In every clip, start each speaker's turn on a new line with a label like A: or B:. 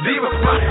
A: diva spot.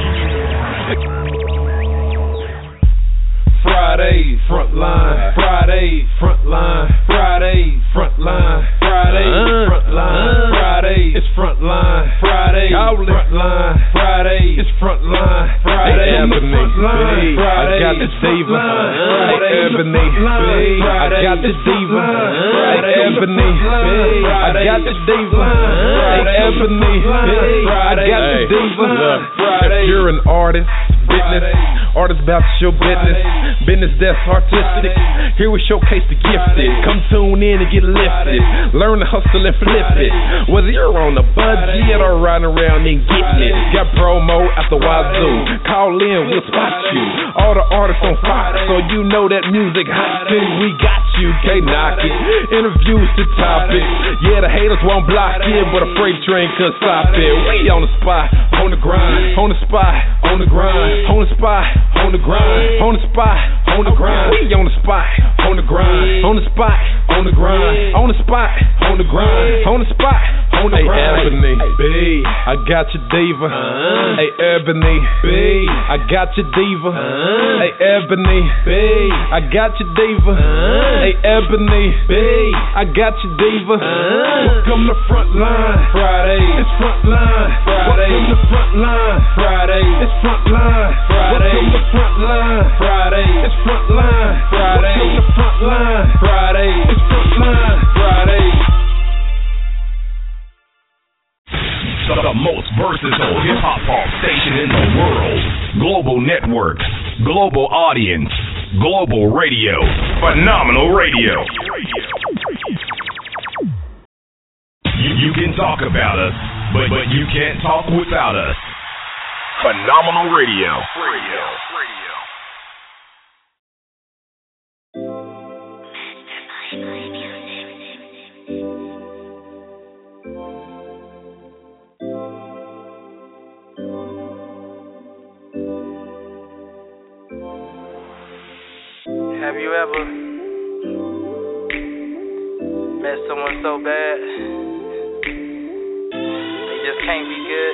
B: Friday, front line. Friday, front line. Friday, front line. Friday, front line. Friday, it's front line. Friday, front line. Friday, it's front line. Friday, front line. I got the diva. Ebony, I got the diva. Ebony, I got the diva. Ebony, I got the diva. If you're an artist, business, artist about to show business that's artistic. Here we showcase the gifted. Come tune in and get lifted. Learn to hustle and flip it. Whether you're on a budget or riding around and getting it. Got promo after wazoo. Call in, we'll spot you. All the artists on Fox, so you know that music hot too. We got you, can't knock it. Interviews to topic. Yeah, the haters won't block it, but a freight train could stop it. We on the spot, on the grind, on the spot, on the grind, on the spot, on the grind, on the spot, on the grind. We on the spot, on the grind, on the spot, on the grind, on the spot, on the grind, on the spot, on the grind. Hey, Ebony, B, I got your diva. Hey, Ebony, B, I got your diva. Hey, Ebony, B, I got your diva. Hey, Ebony, B, I got your diva. Welcome to front line. Friday, it's front line. Friday, welcome to front line. Friday, it's front line. Friday, welcome to front line. Friday, it's front line. Friday, welcome to front line. Friday, it's front line. Friday.
A: The most versatile hip-hop station in the world. Global network, global audience, global radio, phenomenal radio. You can talk about us, but you can't talk without us. Phenomenal radio.
C: Have you ever met someone so bad they just can't be good?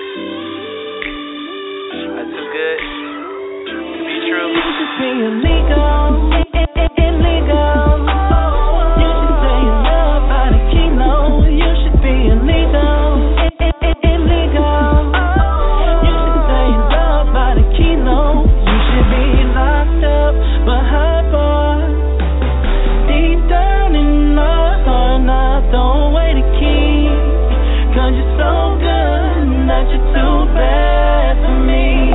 C: Or too good to be true?
D: You should be illegal, illegal. You should say you love by the kilo. You should be illegal, illegal. You should say you love by the kilo. You should be locked up behind bars. Deep down in my heart, now throw away the key. 'Cause you're so good that you're too bad for me.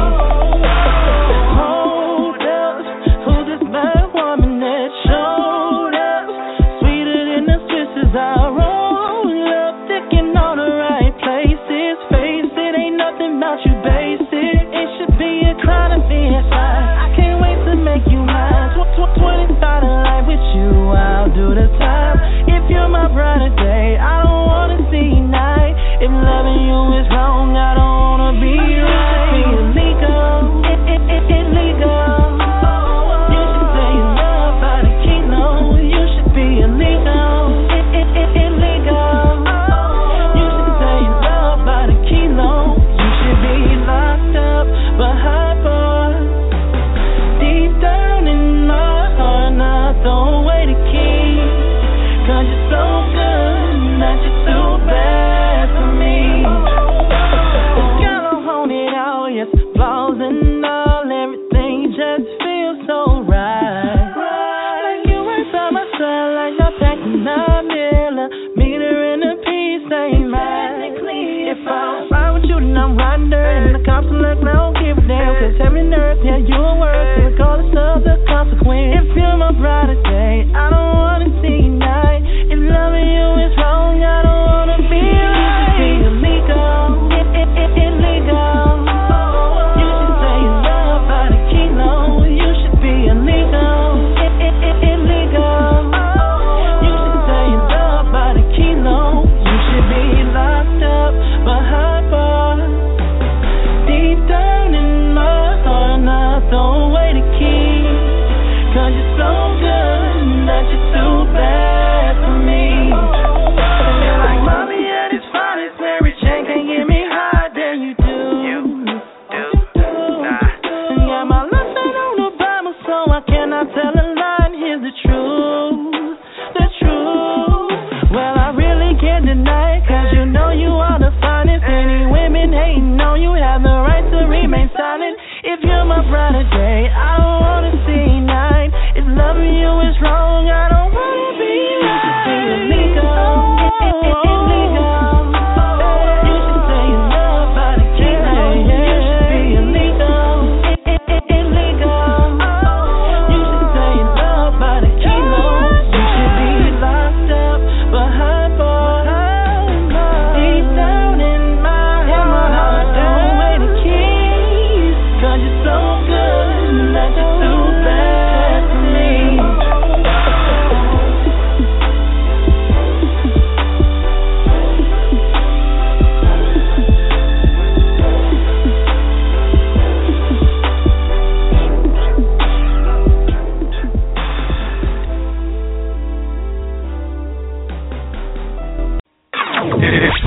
D: Hold up, who's this bad woman that showed up? Sweeter than the Swisses I roll up, ticking all the right places. Face it, ain't nothing about you basic. It should be a crime to be inside. I can't wait to make you mine. 25 in life with you, I'll do the time. If you're my bride today, I don't wanna see you night. If loving you is wrong, I don't wanna be right. You should be illegal, illegal. You should say you love by the kilo. You should be illegal, illegal. You should say you love by the kilo. You should be locked up behind bars. Deep down in my heart, now throw away the key. 'Cause you're so good that you're too bad for me. Girl, don't hold it all, yes, flaws and all. Everything just feels so right. Like you right by my side, like no packing up Miller. Meter and a piece ain't right. If I don't ride with you, then I'm riding dirt. And the cops will look, I don't give a damn. 'Cause heaven and earth, yeah, you a worth. Regardless of the consequence. If you're my bride today, I don't wanna see you night. If loving you is wrong, I don't wanna be right. You should be illegal, illegal. You should say you love by the kilo. You should be illegal, illegal. You should say you love by the kilo. You should be locked up behind bars. Deep down in my heart, now throw away the key. 'Cause you're so good that you're too bad.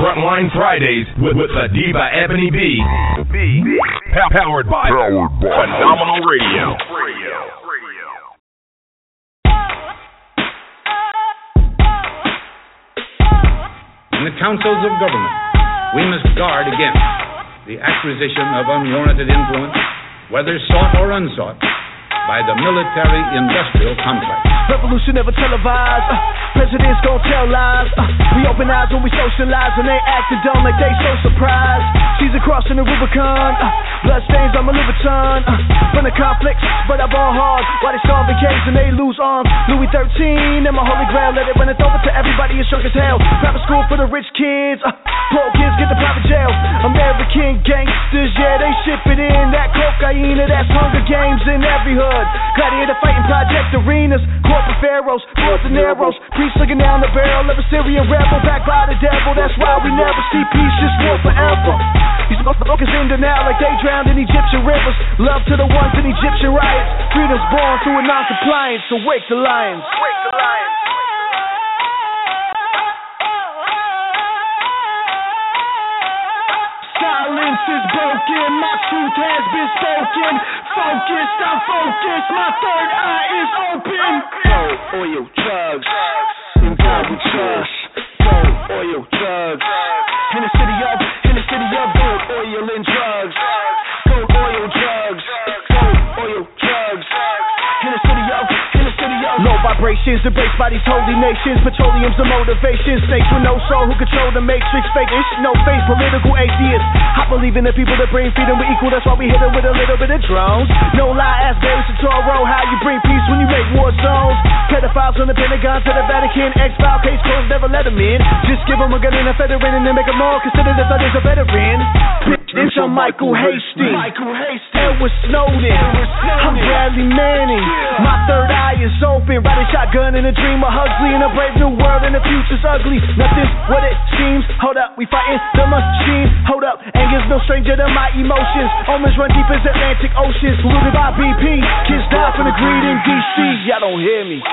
A: Frontline Fridays with the Diva Ebony B. Powered by Phenomenal Radio.
E: In the councils of government, we must guard against the acquisition of unwarranted influence, whether sought or unsought, by the military-industrial complex.
F: Revolution never televised. Presidents gon' tell lies. We open eyes when we socialize, and they acting dumb like they so surprised. Caesar crossing the Rubicon. Bloodstains on my Louboutin. From the conflicts, but I ball hard. While they starving caves and they lose arms. Louis 13 and my holy grail. Let it run it over to everybody. It's drunk as hell. Private school for the rich kids. Poor kids get the private jail. American gangsters, yeah, they ship it in. That cocaine, that's Hunger Games in every hood. Gladiator fighting project arenas, corporate pharaohs, Lords and arrows, priests looking down the barrel of a Syrian rebel, backed by the devil. That's why we never see peace, just war forever. These motherfuckers in denial like they drowned in Egyptian rivers. Love to the ones in Egyptian riots. Freedom's born through a non-compliance, so wake the lions. Wake the lions. Silence is broken, my truth has been spoken. Focused, I'm focused, my third eye is open. Gold, oil, drugs, in God we trust. Gold, oil, drugs, in the city of gold, oil, and drugs. Gold, oil, drugs, gold, oil, drugs, in the city of low vibrations embraced by these holy nations. Petroleum's the motivation. Snakes with no soul who control the matrix. Fake ish, no face, political atheists. I believe in the people that bring freedom. We equal, that's why we hit them with a little bit of drones. No lie, ask Barry Santoro how you bring peace when you make war zones. Pedophiles on the Pentagon to the Vatican. X-file case closed, never let them in. Just give them a gun and a feather in and then make them all consider that others a veteran. Bitch, I'm Michael Hastings. Edward Snowden. I'm Bradley Manning. My third eye is open. Riding shotgun in a dream of Huxley. In a brave new world and the future's ugly. Nothing's what it seems. Hold up, we fighting the machine. Hold up, anger's no stranger to my emotions. Omens run deep as Atlantic oceans. Polluted by BP. Kids die from the greed in DC. Y'all don't hear me.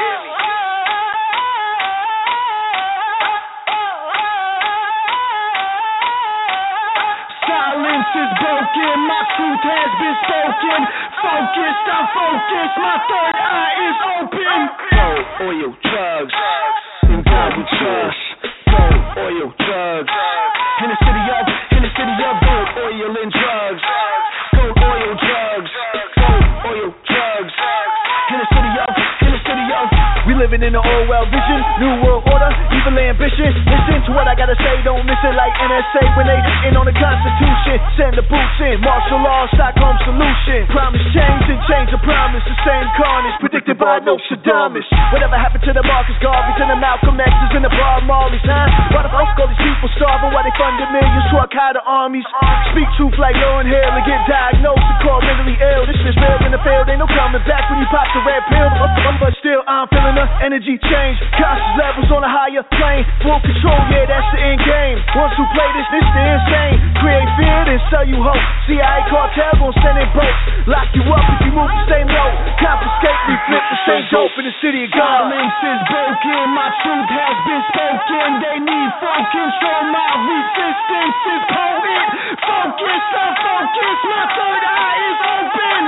F: Silence is broken, my truth has been spoken. Focused, I'm focused, my third eye is open. Gold, oil, drugs, in God we trust. Gold, oil, drugs, in the city of gold, oil, and drugs. Gold, oil, drugs, gold, oil, drugs, in the city of. We living in an old world vision, new world order, evil ambition. Listen to what I gotta say, don't miss it like NSA when they in on the Constitution. Send the boots in, martial law, Stockholm solution. Promise change and change the promise. The same carnage predicted by Nostradamus. Whatever happened to the Marcus Garvey, to the Malcolm X's and the Bob Marleys, huh? Why the fuck all these people starving? Why they funding millions to Al-Qaeda armies? Speak truth like Lauryn Hill and get diagnosed and called mentally ill. This shit's real in the field, ain't no coming back when you pop the red pill. But still, I'm feeling the energy change. Conscious levels on a higher plane. Full control, yeah, that's the end game. Once who play this the insane. Create fear, then sell you hope. CIA cartel gon' send in boats. Lock you up if you move the same note. Confiscate, we flip the same dope in the city of God. Silence is broken, my truth has been spoken. They need full control, my resistance is potent. Focus, I'm focused, my third eye is open.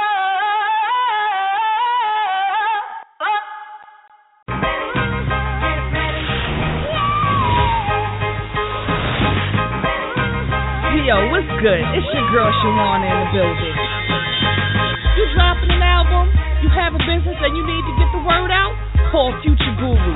G: Yo, what's good? It's your girl Shawana in the building. You dropping an album? You have a business and you need to get the word out? Call Future Guru,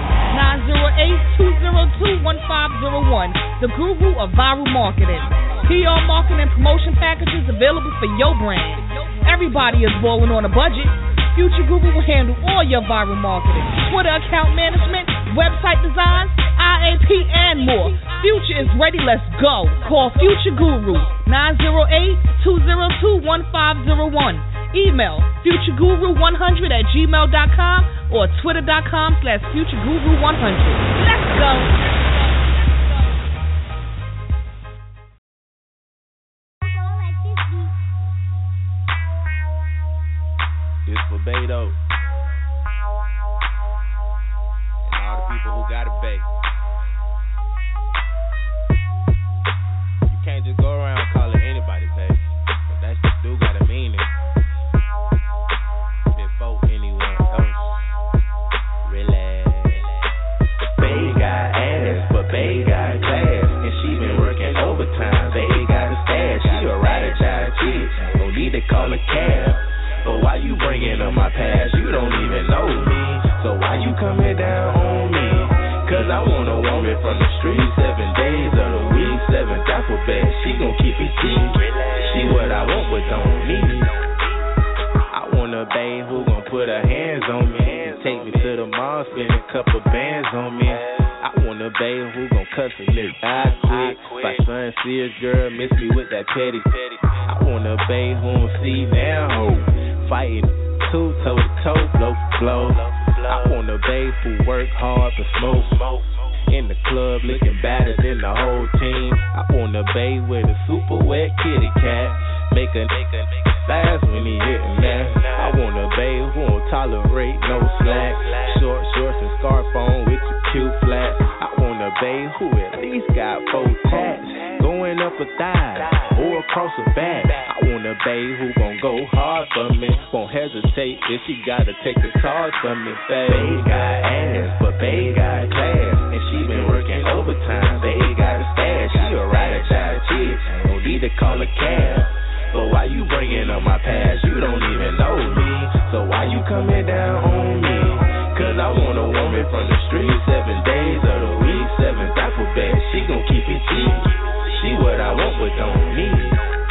G: 908-202-1501, the guru of viral marketing. PR marketing and promotion packages available for your brand. Everybody is balling on a budget. Future Guru will handle all your viral marketing, Twitter account management, website designs, IAP, and more. Future is ready, let's go. Call Future Guru, 908-202-1501. Email futureguru100@gmail.com or twitter.com/futureguru100. Let's go.
B: It's for Beto and all the people who got a bay.
H: it cheap. She what I want but don't need it. I want a babe who gon' put her hands on me, take me to the mall, spend a couple bands on me. I want a babe who gon' cuss a little eye quick. My son see a girl, miss me with that petty. I want a babe who don't see now hoe, fighting toe to toe, blow for blow. I want a babe who work hard but smoke. In the club looking better than the whole team. I want a babe with a super wet kitty cat, make a fast when he hitting that. I want a babe who won't tolerate no slack, short shorts and scarf on with your cute flat. I want a babe who at least got 4 tats going up her thigh or across her back. I want a babe who gon' go hard for me, won't hesitate if she gotta take the cards from me. Babe got ass, but babe got class, and she been working overtime. Babe got a stash, she a ride or die chick, don't need to call a cab. But why you bringing up my past? You don't even know me, so why you coming down on me? Cause I want a woman from the street, 7 days of the week, 7th alphabet. She gon' keep it cheap. She what I want but don't need.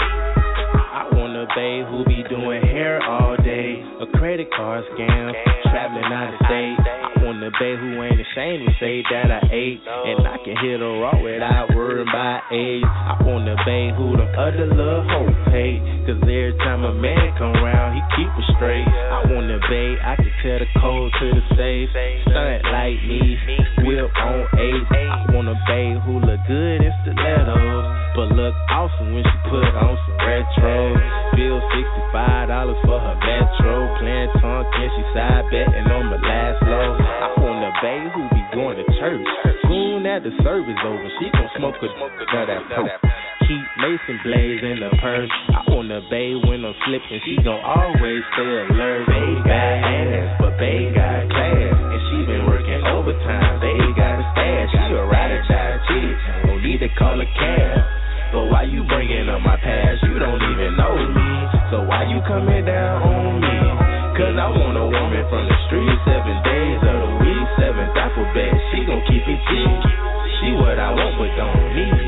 H: I want a babe who be doing hair all day, a credit card scam, traveling out of state. I want a babe who ain't ashamed to say that I ate, and I can hit her raw without worrying about age. I want a babe who the other little hoe hate, cause every time a man come round, he keep her straight. I want a babe I can tell the code to the safe, stunt like me, whip on 8. I want a babe who look good in stilettos, but look awesome when she put on some retro. Bill $65 for her metro, playing Tonkin, she side betting on my last low. I want a babe who be going to church, soon as the service over, she gon' smoke a nut at poke. Keep Mason blades in the purse. I want a babe when I'm slipping, she gon' always stay alert. Babe got ass, but babe got class, and she been working overtime. Babe got a stash, she a ride or die chick, don't need to call a cab. But why you bringing up my past? You don't even know me, so why you coming down on me? Cause I want a woman from the street, 7 days of the week, 7th alphabet. She gon' keep it cheap. She what I want but don't need.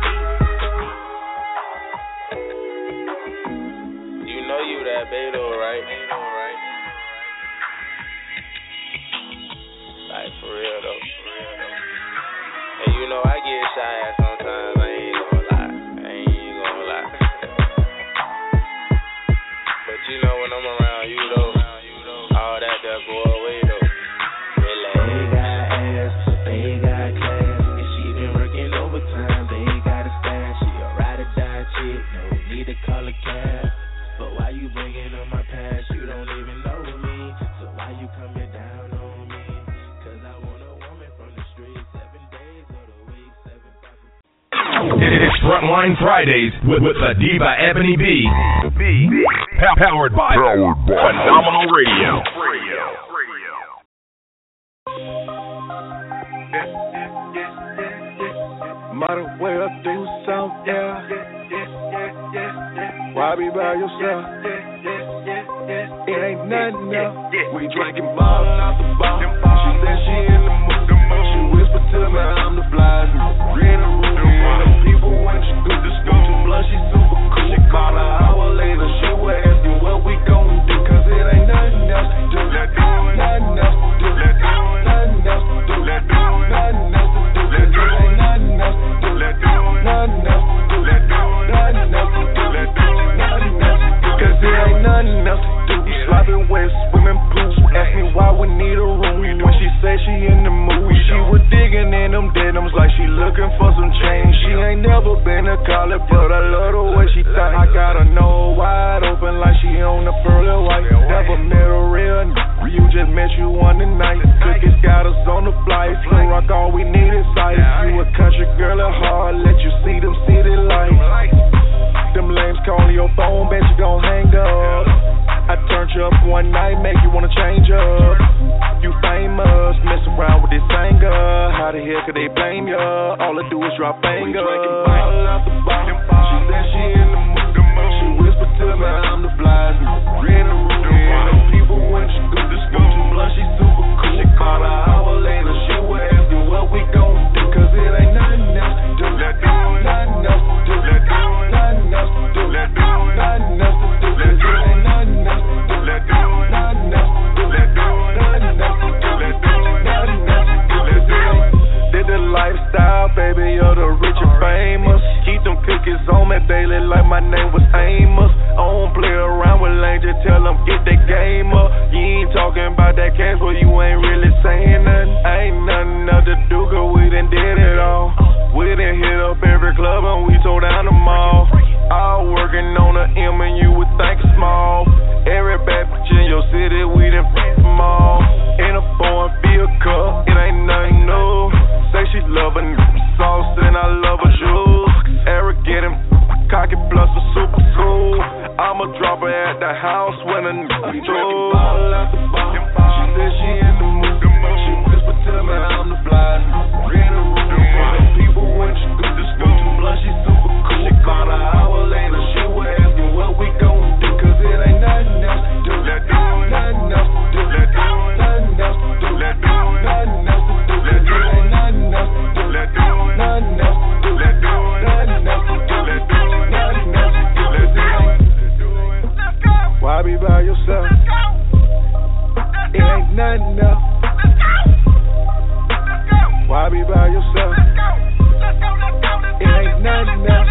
H: You know you that Beto, right? Like for real though. And you know I get shy at sometimes. I ain't gonna lie. But you know when I'm around you though, all that go away though. They got ass, they got class, and she been working overtime. They got a stash, she a ride or die chick, no need to call a cab. But why you bringing up my past? You don't even know me, so why you coming down on me? Cause I want a woman from the street, 7 days of the week, 7,000.
A: It's Frontline Fridays with the Diva Ebony B. Powered by Phenomenal Radio.
F: Might as well do something, yeah. Why be by yourself? It ain't nothing else. We drinking bottles out the bottle. She said she in the mood. She whispered to me I'm the fly. Read the room, the people when she do this go too blunt. She super cool. She called an hour later. She was asking what we gon' do, cause it ain't nothing else to do. Nothing else to do. Nothing else to do. Nothing else to do. Cause it ain't nothing else to do. Nothing else to do. Nothing else to do. Nothing else to do. Cause it ain't nothing else to do. Slopping wet, swimming pool. Ask me why we need a room. When she said she in the mood, she was digging in them denims like she looking for some change. She ain't never been a collar, but I love the way she think. I got her nose wide open like she on the pearly white. Never met a real you just met you on the night. Tickets got us on the flight. Slim Rock, all we need is sight. You a country girl at heart, let you see them city lights. Them lames calling your phone, bet you gon' hang up. I turned you up one night, make you wanna change up. You famous, mess around with this anger. How the hell could they blame ya? All I do is drop anger. We drinking bottles out the bottom. She said she in the mood. She whispered to me I'm the fly. Read the room, the people when she do this go too blunt. She super cool. She called an hour later. She was asking what we gon' do, cause it ain't nothing else to do. Nothing else to do. Nothing
I: it like my name was Amos. I don't play around with lanes, just tell them get that game up. You ain't talking about that cash, but you ain't really saying nothing. Ain't nothing else to do, cause we done did it all. We done hit up every club and we tore down the mall. All working on a M and you would think small. Every bad bitch in your city, we done f***ed them all. In a foreign vehicle, it ain't nothing new. Say she love a sauce and I love her shoes. Arrogant and cocky plus a super cool. I'ma drop her at the house when a nigga through. She said she in the mood. She whispered to me I'm the blind. In the room, people when she do this go too blunt. She super cool. About an hour later, she was asking what we gon' do. Cause it ain't nothing else to do. Let's do it. Nothing else to do. Let's do it. Nothing else to do. Let's do it. Nothing else to do. Let's do it. Nothing else to do. Let's do it. Nothing else to do. Let's do it. Nothing else to do. Let's do it. Nothing else to do. Let's do it. Why be by yourself? It ain't nothing else. Why be by yourself? It ain't nothing else.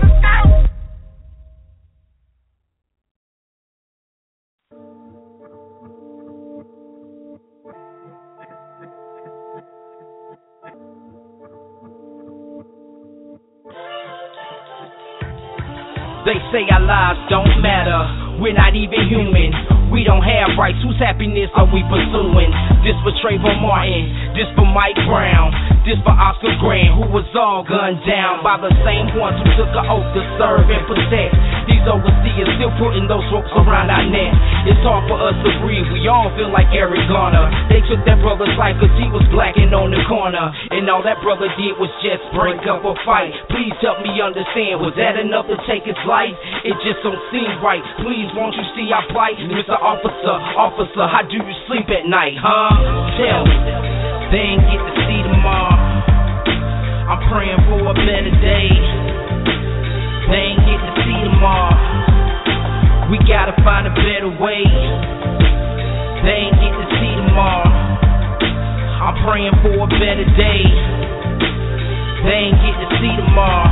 J: They say our lives don't matter, we're not even human. We don't have rights, whose happiness are we pursuing? This for Trayvon Martin, this for Mike Brown, this for Oscar Grant, who was all gunned down by the same ones who took an oath to serve and protect. These overseers still putting those ropes around our neck. It's hard for us to breathe, we all feel like Eric Garner. They took that brother's life cause he was black and on the corner, and all that brother did was just break up a fight. Please help me understand, was that enough to take his life? It just don't seem right. Please won't you see our plight? Mr. Officer, how do you sleep at night, huh? Tell me, they ain't get to see tomorrow. I'm praying for a better day. They ain't get to see tomorrow. We gotta find a better way. They ain't get to see tomorrow. I'm praying for a better day. They ain't get to see tomorrow.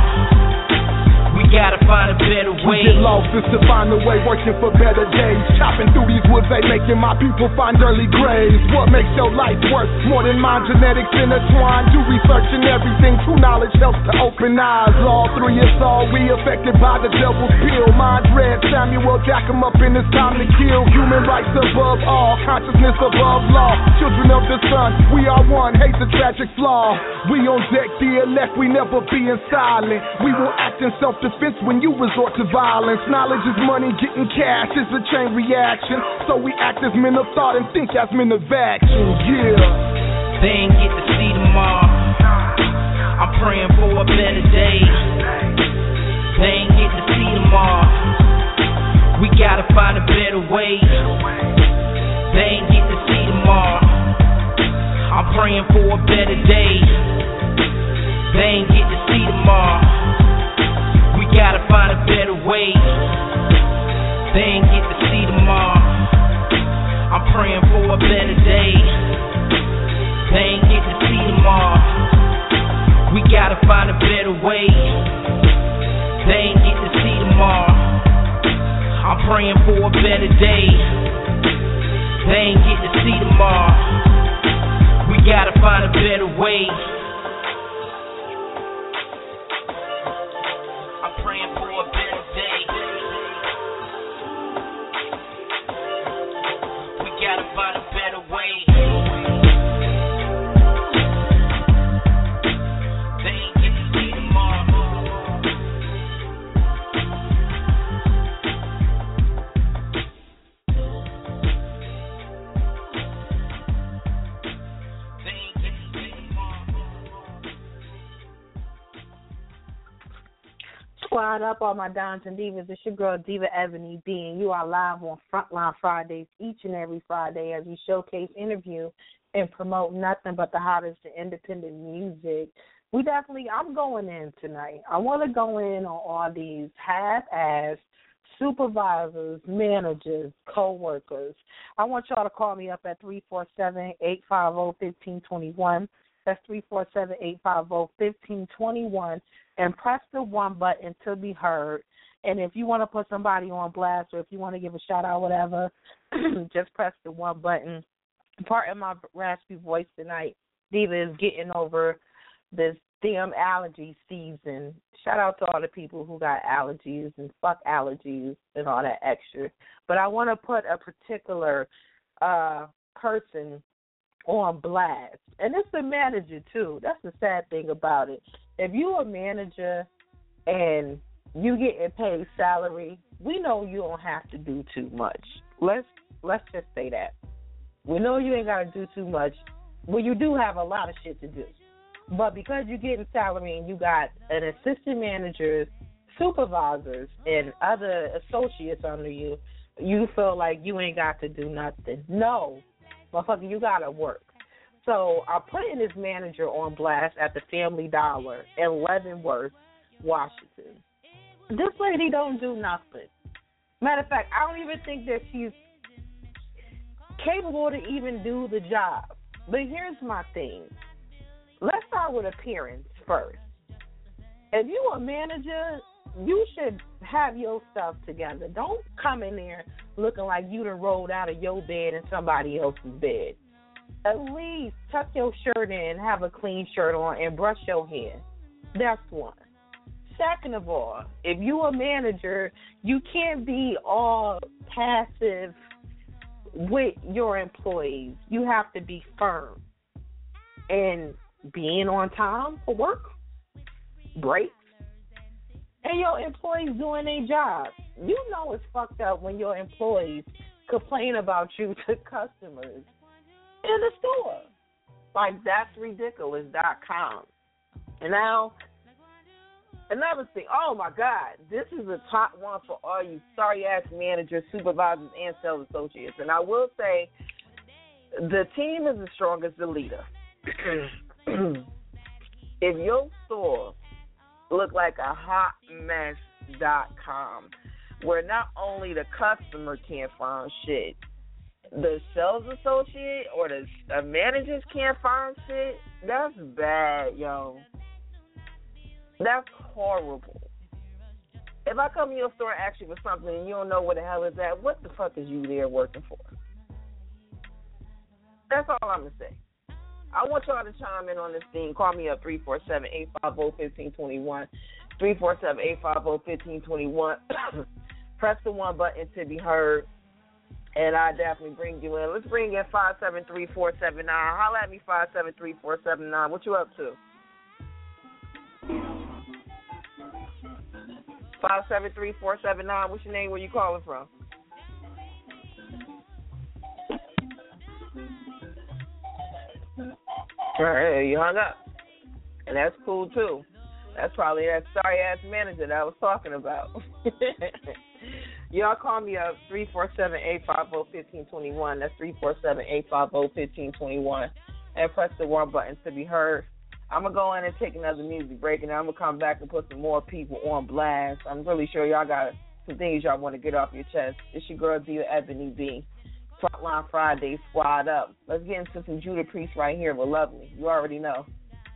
J: We gotta find a better way.
K: To get lost is to find a way, working for better days. Chopping through these woods, they making my people find early graves. What makes your life worth more than mine? Genetics intertwined. Do research and everything. True knowledge helps to open eyes. Law 3 is all we affected by the devil's pill. Mind read Samuel, jack 'em up and it's time to kill. Human rights above all, consciousness above law. Children of the sun, we are one. Hate's a tragic flaw. We on deck, the elect, we never being silent. We will act in self-defense when you resort to violence. Knowledge is money, getting cash is a chain reaction. So we act as men of thought and think as men of action, yeah.
J: They ain't get to see tomorrow. I'm praying for a better day. They ain't get to see tomorrow. We gotta find a better way. They ain't get to see tomorrow. I'm praying for a better day. They ain't get to see tomorrow. We gotta find a better way. They ain't get to see tomorrow. I'm praying for a better day. They ain't get to see tomorrow. We gotta find a better way. They ain't get to see tomorrow. I'm praying for a better day. They ain't get to see tomorrow. We gotta find a better way. I'm praying for a better day. We gotta find a better way. They ain't get to see tomorrow.
L: Squad up, all my Dons and Divas. It's your girl Diva Ebony D, and you are live on Frontline Fridays each and every Friday as we showcase, interview, and promote nothing but the hottest independent music. I'm going in tonight. I want to go in on all these half-assed supervisors, managers, co-workers. I want y'all to call me up at 347-850-1521. That's 347-850-1521. and press the 1 button to be heard. And if you want to put somebody on blast or if you want to give a shout-out, whatever, just press the 1 button. Pardon my raspy voice tonight. Diva is getting over this damn allergy season. Shout out to all the people who got allergies and fuck allergies and all that extra. But I want to put a particular person on blast. And it's a manager, too. That's the sad thing about it. If you're a manager and you getting paid salary, we know you don't have to do too much. Let's just say that. We know you ain't got to do too much. Well, you do have a lot of shit to do. But because you're getting salary and you got an assistant manager, supervisors, and other associates under you, you feel like you ain't got to do nothing. No, motherfucker, you got to work. So I'm putting this manager on blast at the Family Dollar in Leavenworth, Washington. This lady don't do nothing. Matter of fact, I don't even think that she's capable to even do the job. But here's my thing. Let's start with appearance first. If you're a manager, you should have your stuff together. Don't come in there looking like you done rolled out of your bed in somebody else's bed. At least tuck your shirt in, have a clean shirt on, and brush your hair. That's one. Second of all, if you're a manager, you can't be all passive with your employees. You have to be firm. And being on time for work, breaks, and your employees doing their job. You know it's fucked up when your employees complain about you to customers in the store. Like, that's ridiculous.com. And now, another thing, oh my God, this is a top one for all you sorry-ass managers, supervisors, and sales associates. And I will say, the team is as strong as the leader. If your store look like a hot mess.com, where not only the customer can't find shit, the sales associate or the managers can't find shit, that's bad, yo. That's horrible. If I come to your store and ask you for something and you don't know what the hell is that, what the fuck is you there working for? That's all I'm going to say. I want y'all to chime in on this thing. Call me up 347-850-1521. 347-850-1521. Press the 1 button to be heard, and I definitely bring you in. Let's bring in 573-479. Holla at me, 573-479. What you up to? 573-479. What's your name? Where you calling from? All right, you hung up. And that's cool, too. That's probably that sorry-ass manager that I was talking about. Y'all call me up, 347-850-1521. That's 347-850-1521. And press the 1 button to be heard. I'm going to go in and take another music break, and then I'm going to come back and put some more people on blast. I'm really sure y'all got some things y'all want to get off your chest. It's your girl, Diva Ebony B. Frontline Friday, squad up. Let's get into some Judah Priest right here with Lovely. You already know.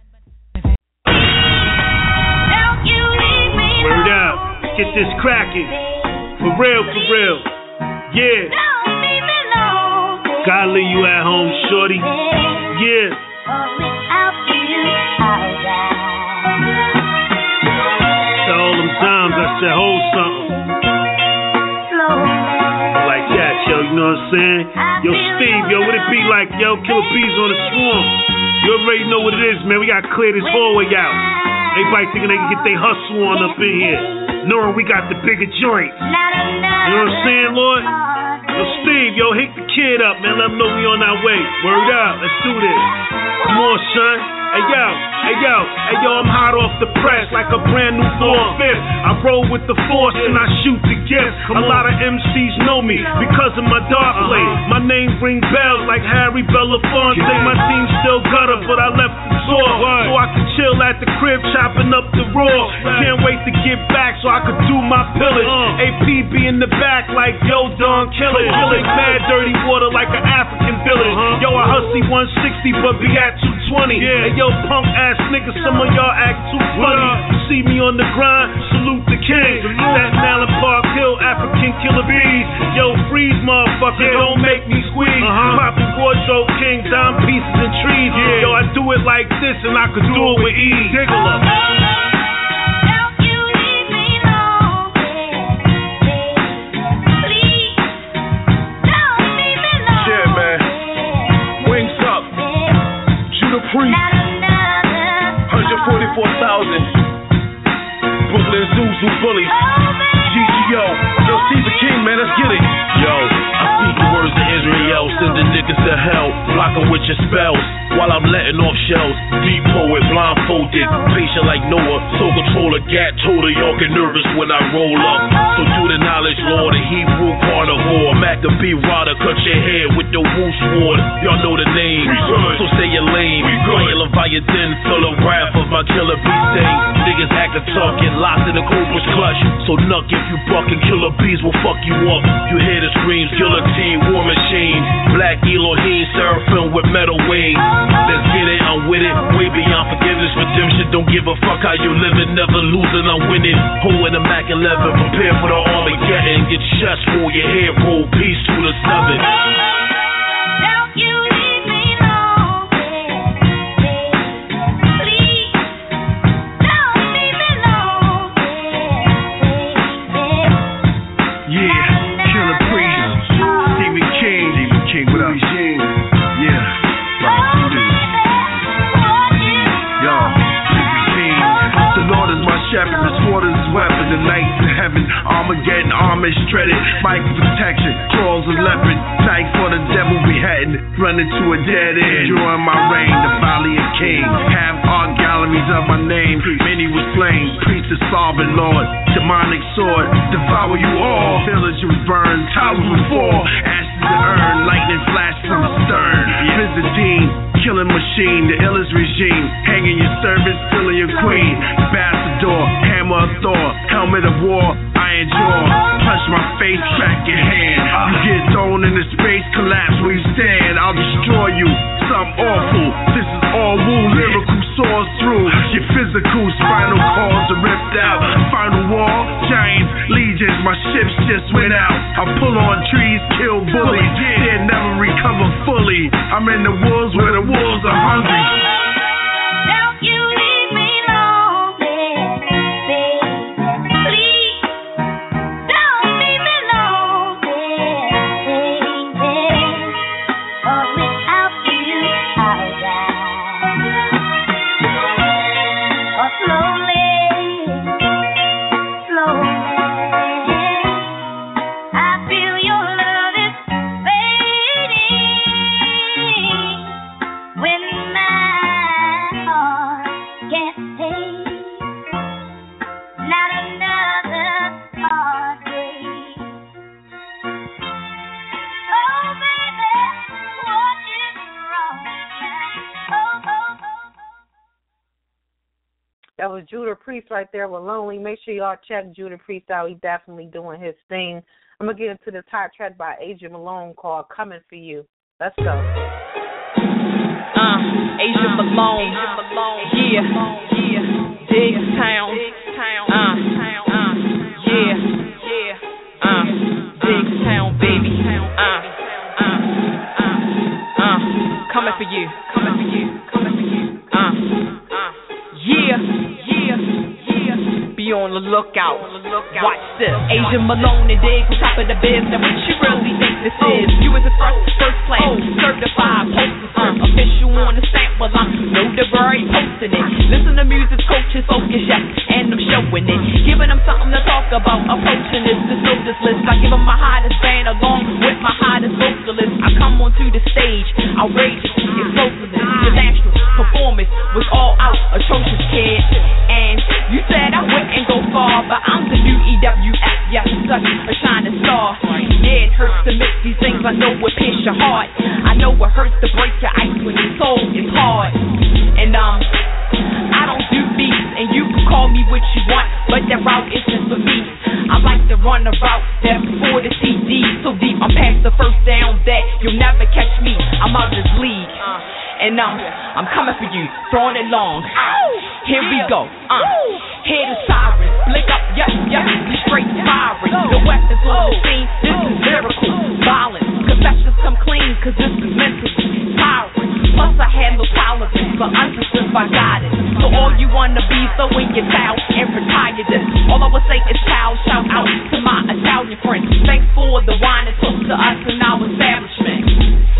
M: Word up. Get this cracking. For real, for real. Yeah. God leave you at home, shorty. Yeah. So all them times I said, hold something. Like that, yo, you know what I'm saying? Yo, Steve, yo, what it be like, yo? Killer Bees on the swarm. You already know what it is, man. We gotta clear this hallway out. Everybody thinking they can get their hustle on up in here, knowing we got the bigger joints. You know what I'm saying, Lord? Yo, Steve, yo, hit the kid up, man. Let him know we on our way. Word up. Let's do this. Come on, son. Hey, yo, I'm hot off the press like a brand new 4-5. I roll with the force and I shoot the gift. A lot of MCs know me because of my dark blade. My name ring bells like Harry Belafonte. My team still gutter, but I left the door so I could chill at the crib chopping up the raw. Can't wait to get back so I could do my pillage. AP be in the back like yo, Don Killer. Killing mad dirty water like an African village. Yo, I hustle 160 but be at 220. Hey, yo, punk ass niggas, some of y'all act too funny. see me on the grind, salute the king. Staten Island, Park Hill, African killer bees. Yo, freeze, motherfucker, don't make me squeeze. Poppin' wardrobe king, dime pieces and trees. Yo, I do it like this and I could do it with ease. Diggle up.
I: Priest, 144,000 Brooklyn Zuzu bullies. GGO, yo, Caesar King, man, let's get it. Yo, I speak the words of Israel, sending niggas to hell, blocking with your spells, while I'm letting off shells. Deep poet, blindfolded, patient like Noah, soul controller, gat toter, y'all get nervous when I roll up. So do the knowledge, Lord, the Hebrew carnivore, Maccabee rider, cut your head with the woo sword. Y'all know the name, so say your lane. Playing Leviathan, feel the wrath of my killer bee stain. Niggas acting tough, get locked in the cobra's clutch. So nuck if you buckin', killer bees will fuck you up. You hear the screams, guillotine, war machine, black Elohim, seraphim with metal wings. Let's get it, I'm with it, way beyond forgiveness, redemption. Don't give a fuck how you living, never losing, I'm winning. Holding the Mac 11, prepare for the Armageddon. Get your chest full, your head roll, peace to the 7. The nights in heaven, Armageddon, armor shredded, mic protection, claws of leopard, knife for the devil beheading, running to a dead end, during my reign, the valley of kings, have art galleries of my name, many was slain, priest of sovereign Lord, demonic sword, devour you all, villages burn, towers will fall, ashes to urn, lightning flash from the stern, Byzantine, killing machine, the illest regime, hanging your servants, killing your queen, ambassador, hammer of Thor, helmet of war, iron jaw, punch my face, crack your hand, you get thrown into space, collapse where you stand, I'll destroy you, something awful, this is all woo, lyrical soars through, your physical, spinal cords are ripped out, final wall, giants, legions, my ships just went out, I pull on trees, kill bullies, they'll never recover fully, I'm in the woods where the wolves are hungry.
L: That was Judah Priest right there with Lonely. Make sure y'all check Judah Priest out. He definitely doing his thing. I'm going to get into this hot track by Asia Malone called Coming For You. Let's go.
G: Asia Malone. Yeah. Digstown. Digstown, baby. Coming for you. Be on the lookout. Watch this. Asia Malone and Diggs on top of the biz. Now what you really think this is? You was a first class certified poster, official on the stamp. Well, I'm no very posting it. Listen to music coaches, focus, yes, and I'm showing it. Giving them something to talk about. Approaching this notice list. I give them my hottest band along with my hottest vocalist. I come onto the stage, outrageous, explosive, the national performance was all out, atrocious, kid. And you said I wouldn't go far, but I'm the new EWF, yes, such a shining star. Yeah, it hurts to miss these things, I know it pierce your heart. I know it hurts to break your ice when your soul is hard. And I don't do beats, and you can call me what you want, but that route isn't for me. I like to run a route that's before the TD, so deep I'm past the first down that you'll never catch me. I'm out of this league.
J: and I'm coming for you, throwing it long. Here we go. Hear the sirens, blink up, yep, we straight firing. The weapons on the scene, this is lyrical violence. Confessions come clean, cause this is mental tyrant. Plus I had no tolerance for unjustified guidance. So all you wanna be, throw in your towel and retire this. All I would say is pal, shout out to my Italian friends. Thanks for the wine and toast to us and our establishment.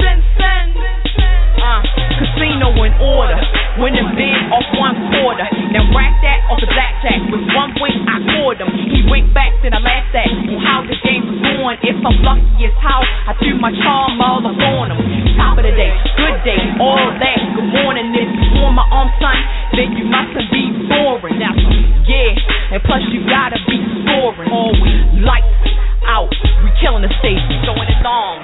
J: Casino in order, winning big off one quarter. Now rack that off the blackjack. With one wink I caught him. He winked back, then I laughed at on how the game was going. If I'm lucky, it's how I threw my charm all up on him. Top of the day, good day, all that. Good morning, if you on my arm, son, then you mustn't be boring. Now, yeah, and plus you gotta be scoring. Always lights out, we killing the station, throwing it long.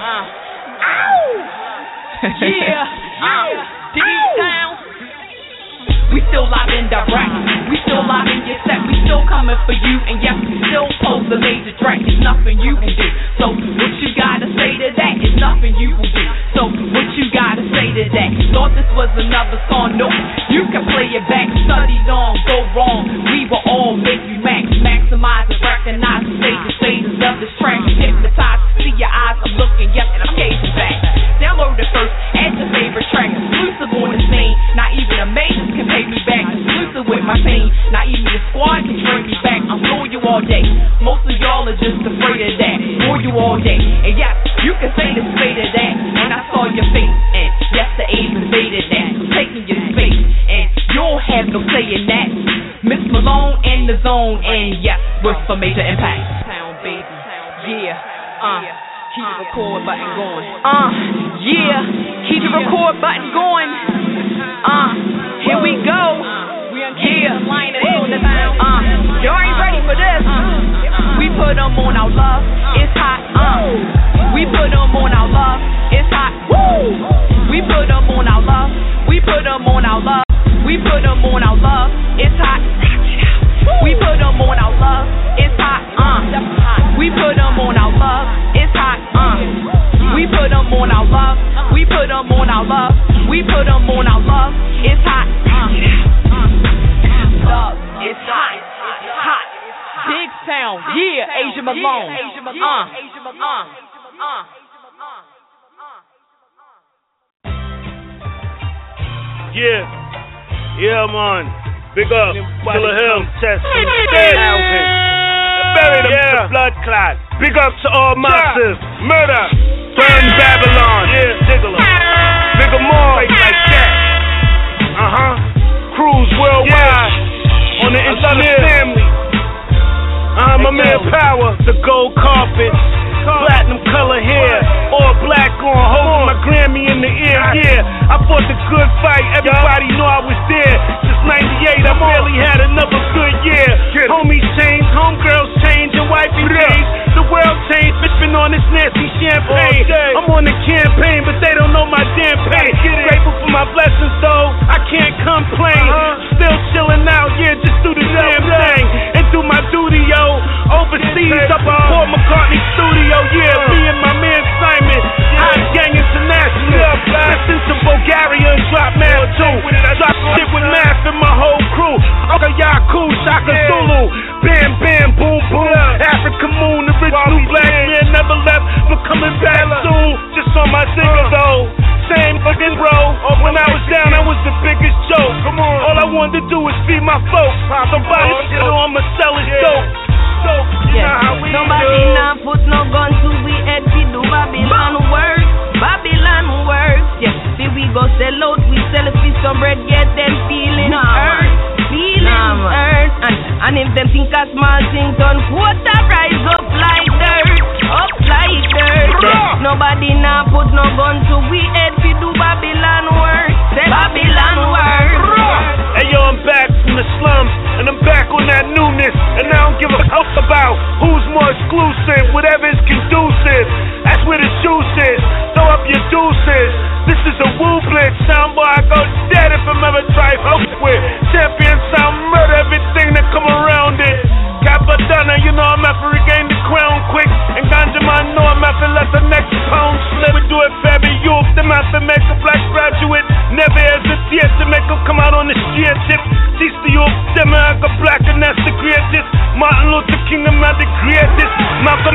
J: Deep down. We still live in direct. We still live in your set. We still coming for you. And yes, we still pose the major threat. It's nothing you can do. So what you gotta say to that? It's nothing you will do. So what you gotta say to that? Thought this was another song? Nope. You can play it back. Studied on, go wrong. We will all make you maximize and recognize the stages of this track. Hypnotize, see your eyes. I'm looking, yes, and I'm gazing back. Download it first, add your favorite track. Exclusive on the scene. Not even a major can pay me back. Exclusive with my team. Not even your squad can trade me back. I'm for you all day. Most of y'all are just afraid of that. For you all day. And yes, you can say this fate of that. And I saw your face. And yes, the AIDS invaded that. Taking your space. And you'll have no say in that. Miss Malone in the zone. And yes, we're for major impact. Town baby. Yeah. Keep the record button going. Yeah. Keep the record button going. Here we go. Yeah. Y'all ain't ready for this. We put them on our love. It's hot. We put them on our love. It's hot. Woo. We put them on our love. We put them on our love. We put them on our love. It's hot. We put them on our love. It's hot. We put them on our love. It's hot. We put them on our love. We put them on our love. We put them on our love. It's hot. Love. It's hot. Hot. Big sound. Yeah. Asia Malone.
M: Yeah, man. Big up. Killer Hill. Chest. Housing. Bury them to blood clot. Big up to all massive. Murder. Burn Babylon. Bigger more. Like that. Cruise worldwide. On the engineer family. My man Power. The gold carpet. Platinum color hair. All black on. Holding my Grammy in the ear. Yeah. I fought the good fight. Everybody know I was there. Since 98, I barely had another good year. Homies change, homegirls change, and wifey change. The world changed, bitch been on this nasty champagne. I'm on the campaign, but they don't know my damn pain. Grateful for my blessings though, I can't complain. Still chilling out, yeah, just do the damn thing. And do my duty, yo. Overseas, up at Paul McCartney studio, yeah. Me and my man Simon, Hot Gang International. Listen to Bulgaria and drop math too. Drop shit with math and my whole crew. Okay, Yaku, Shaka Zulu. Bam, bam, boom, boom. African Moon, the rich new black man never left, but coming back soon. Just on my nigga though. Same fucking bro. When I was down, I was the biggest joke. Come on. All I wanted to do was feed my folks. Somebody shit on I'ma sell his dope.
N: Nobody now put no gun to we head. We do Babylon work. Babylon works. Yes, see we go sell out. We sell a piece of bread. Get them feeling hurt. Feeling hurt. And if them think a small thing done, quarter rise up like dirt. Up like dirt. Nobody now put no gun to we head. We do Babylon work. Babylon work.
M: Hey yo, I'm back from the slums, and I'm back on that newness, and I don't give a fuck about who's more exclusive, whatever's conducive. That's where the juice is. Throw up your deuces. This is a woo blitz. Soundboy, I go dead if I'm ever tried up with. Champion sound murder, everything that come around it. Capadonna, you know I'm after regain the crown quick. And Ganja man know I'm after let the next pound slip. We do it for every youth, them after make a black graduate. Never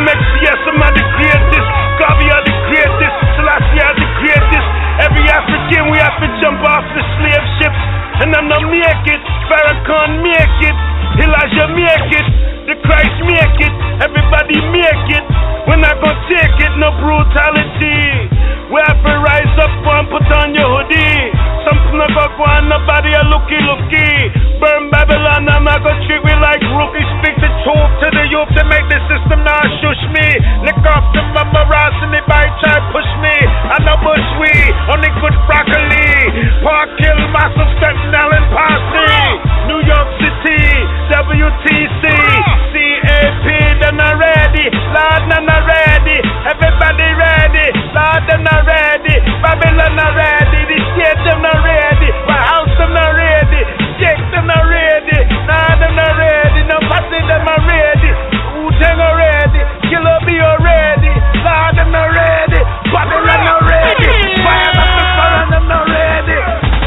M: MXCS, I'm not the greatest. Garvey are the greatest. Selassie are the greatest. Every African, we have to jump off the slave ships. And I'm not make it. Farrakhan make it. Elijah make it. The Christ make it. Everybody make it. We're not gonna take it, no brutality. We have to rise up and put on your hoodie. Something not gonna go on, nobody a looky. Burn Babylon, I'm not gonna treat me like rookie. Speak the truth to the youth to make the system not shush me. Lick off the mammals and they might try push me. I know bush we, only good broccoli. Park Hill, massive Staten Island posse. New York City, WTC, CAP, they're not ready. Lord, they're not ready. Everybody ready. Lord, they're not ready. Babylon not ready. The state, they're not ready. My house, they're not ready. Shake, they're not ready. Nah, they're not ready. No party, they're not ready. Wu-Tang already. Killer be already. Lord, they're not ready. Babylon not ready. Fire, they're not ready.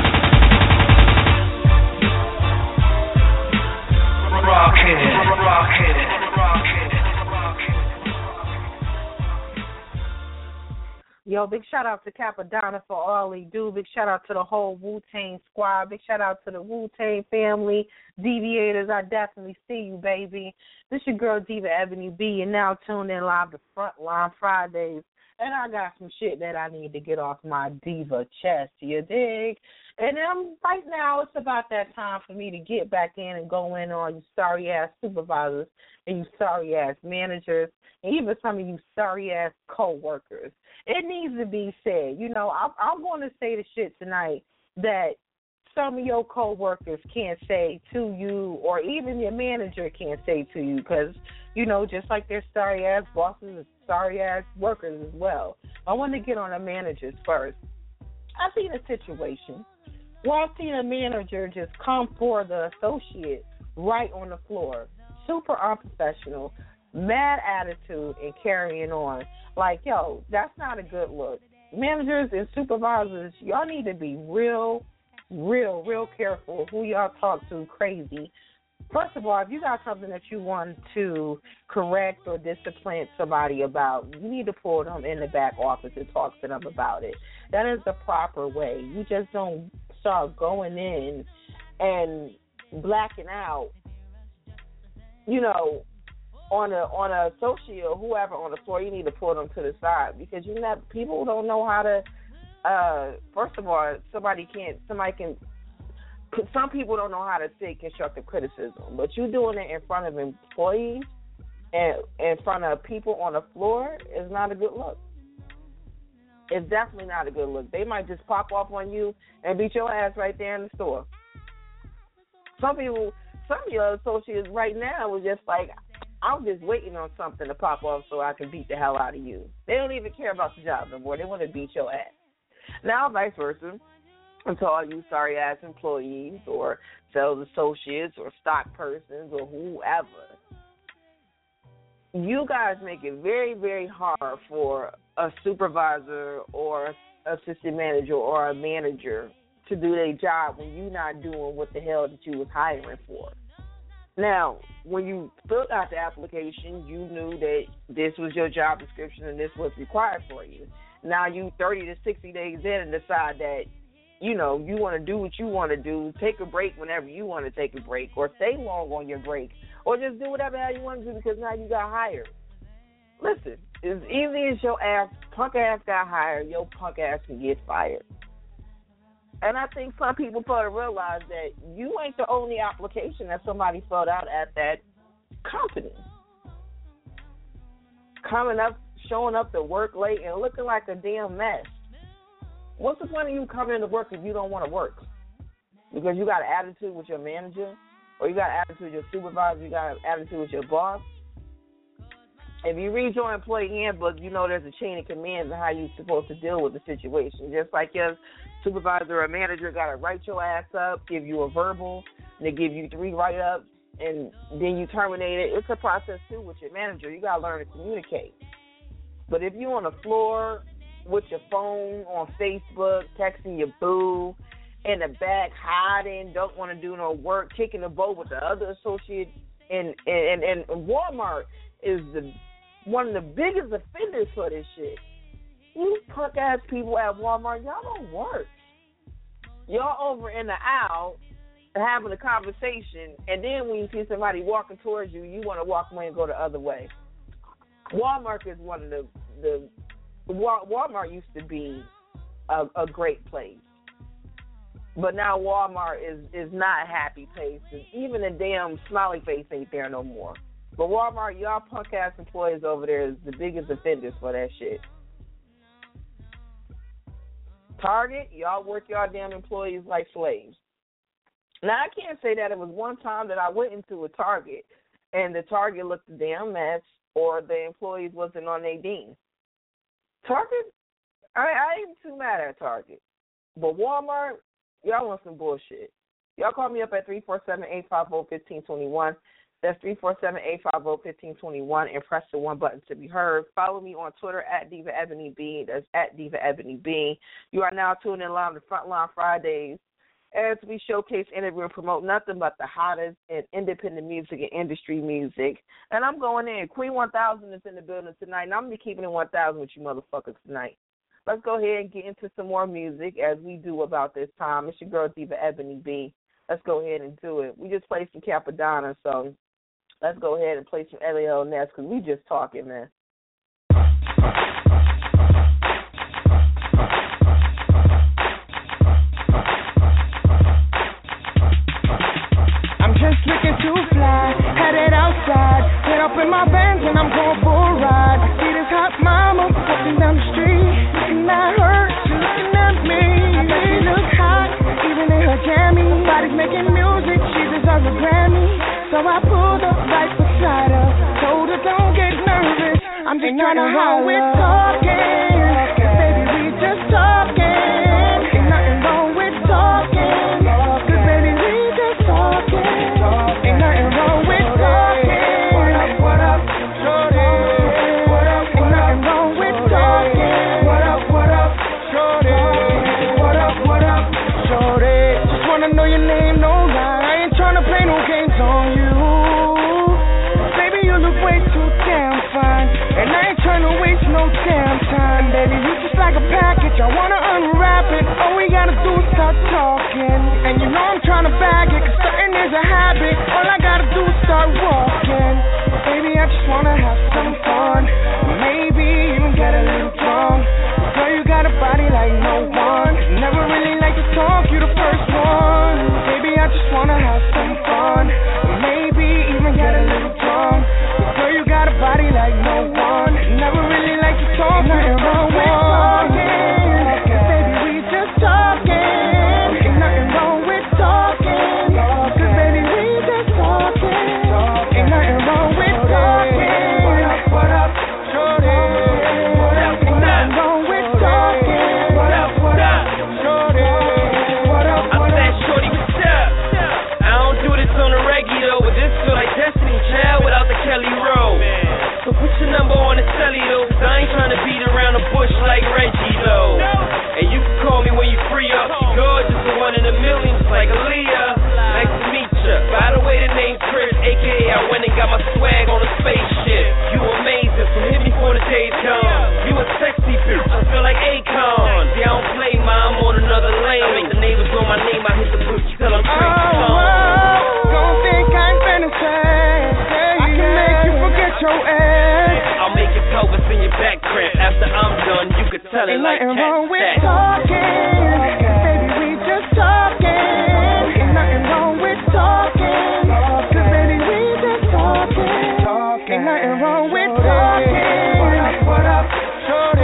F: Rockin' it.
L: Yo, big shout out to Capadonna for all he do. Big shout out to the whole Wu-Tang squad. Big shout out to the Wu-Tang family. Deviators, I definitely see you, baby. This your girl, Diva Ebony B, and now tuned in live to Frontline Fridays. And I got some shit that I need to get off my diva chest, you dig? And right now, it's about that time for me to get back in and go in on you sorry-ass supervisors and you sorry-ass managers and even some of you sorry-ass co-workers. It needs to be said. You know, I'm going to say the shit tonight that some of your co-workers can't say to you, or even your manager can't say to you, because, you know, just like they're sorry-ass bosses and sorry-ass workers as well. I want to get on the managers first. I've seen a situation where I've seen a manager just come for the associate right on the floor, super unprofessional, mad attitude, and carrying on. Like, yo, that's not a good look. Managers and supervisors, y'all need to be real careful who y'all talk to crazy. First of all, if you got something that you want to correct or discipline somebody about, you need to pull them in the back office and talk to them about it. That is the proper way. You just don't start going in and blacking out, you know, on a associate or whoever on the floor. You need to pull them to the side, because you know people don't know how to. First of all, some people don't know how to take constructive criticism, but you doing it in front of employees and in front of people on the floor is not a good look. It's definitely not a good look. They might just pop off on you and beat your ass right there in the store. Some of your associates right now was just like, I'm just waiting on something to pop off so I can beat the hell out of you. They don't even care about the job no more. They want to beat your ass. Now, vice versa, and to all you sorry-ass employees or sales associates or stock persons or whoever, you guys make it very, very hard for a supervisor or assistant manager or a manager to do their job when you're not doing what the hell that you was hiring for. Now, when you filled out the application, you knew that this was your job description and this was required for you. Now you 30 to 60 days in and decide that, you know, you want to do what you want to do, take a break whenever you want to take a break, or stay long on your break, or just do whatever hell you want to do because now you got hired. Listen, as easy as your punk ass got hired, your punk ass can get fired. And I think some people probably realize that you ain't the only application that somebody filled out at that company. Showing up to work late and looking like a damn mess. What's the point of you coming into work if you don't want to work? Because you got an attitude with your manager, or you got an attitude with your supervisor, you got an attitude with your boss. If you read your employee handbook, you know there's a chain of command on how you're supposed to deal with the situation. Just like your supervisor or manager got to write your ass up, give you a verbal, and they give you 3 write-ups, and then you terminate it. It's a process, too, with your manager. You got to learn to communicate. But if you're on the floor with your phone on Facebook, texting your boo, in the back, hiding, don't want to do no work, kicking the boat with the other associate, and Walmart is the
O: one of the biggest offenders for this shit. You punk ass people at Walmart, y'all don't work. Y'all over in the aisle having a conversation, and then when you see somebody walking towards you, you want to walk away and go the other way. Walmart is one of the Walmart used to be a great place, but now Walmart is not a happy place. And even the damn smiley face ain't there no more. But Walmart, y'all punk ass employees over there is the biggest offenders for that shit. Target, y'all work y'all damn employees like slaves. Now, I can't say that it was one time that I went into a Target and the Target looked a damn mess or the employees wasn't on their dean. Target, I ain't too mad at Target. But Walmart, y'all want some bullshit. Y'all call me up at 347-850-1521. That's 347-850-1521 and press the one button to be heard. Follow me on Twitter at Diva Ebony B. That's at Diva Ebony B. You are now tuned in live to Frontline Fridays as we showcase, interview, and promote nothing but the hottest in independent music and industry music. And I'm going in. Queen 1000 is in the building tonight, and I'm going to be keeping it 1000 with you motherfuckers tonight. Let's go ahead and get into some more music as we do about this time. It's your girl, Diva Ebony B. Let's go ahead and do it. We just played some Capadonna, so let's go ahead and play some L.A.L. Ness because we just talking, man.
F: I'm just looking to fly, headed outside. Get up in my Benz and I'm going for a ride. I see this hot mama walking down the street, looking at her, she looking at me. I bet she look hot, even in her jammy. Body's making music, she deserves a Grammy. So I pulled up right beside her, told her don't get nervous. I'm just trying to how we're talking. Baby, we just talking. Ain't nothing wrong with talking. Cause baby, we just talking. Ain't nothing wrong with talking. What up, shorty? What up, ain't nothing wrong with talking. What up, shorty? What up, shorty? Just wanna know your name, no lie. I ain't tryna play no games on you. Baby, you look way too damn fine, and I ain't tryna waste no damn time. Baby, you just like a package, I wanna unwrap it. All we gotta do is start talking, and you know I'm tryna bag it, cause starting is a habit. All I gotta do is start walking. Baby, I just wanna have some fun, maybe even get a little drunk. Girl, you got a body like no one. Never really like to talk, you the first one. Baby, I just wanna have some fun, maybe even get a little drunk. Girl, you got a body like no one. Never really like to talk, nothing wrong with talking. Baby, we just talking. Ain't nothing wrong with talking. Cause baby, we just talking. Ain't nothing wrong with talking. What up, shorty? Ain't nothing wrong with talking. What up, shorty?
P: I'm that shorty, what's up? I don't do this on the regular, but this feel like Destiny Child without the Kelly Roll. So put your number on the celly though, cause I ain't tryna beat around the bush like Reggie though. And you can call me when you free up. She gorgeous, the one in a million, just like Aaliyah. Nice to meet ya. By the way, the name's Chris, aka I went and got my swag on a spaceship. You amazing, so hit me before the day's gone. You a sexy bitch, I feel like Akon. See, I don't play, ma, I'm on another lane. I make the neighbors know my name, I hit the boots till I'm crazy.
F: Don't think I'm fantasizing. I can make you forget your ex.
P: I'll make your pelvis in your back cramp. After I'm done, you could tell it
F: Ain't
P: like
F: nothing
P: cat
F: wrong with
P: stat.
F: talking. Baby, we just talking. Ain't nothing wrong with talking. Cause baby, we just talking. Ain't nothing wrong with talking. What up, shorty?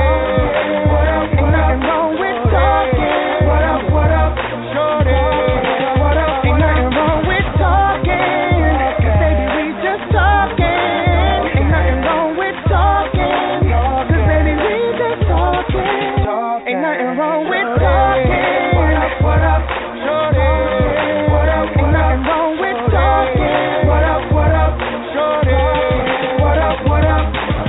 F: Ain't nothing wrong with talking. What up, shorty? Ain't nothing wrong with talking. Cause baby, we just talking. Ain't nothing wrong with talking. Cause baby, we just talking. Ain't nothing wrong with talking. What up, shorty? Ain't nothing wrong with talking. What up, shorty?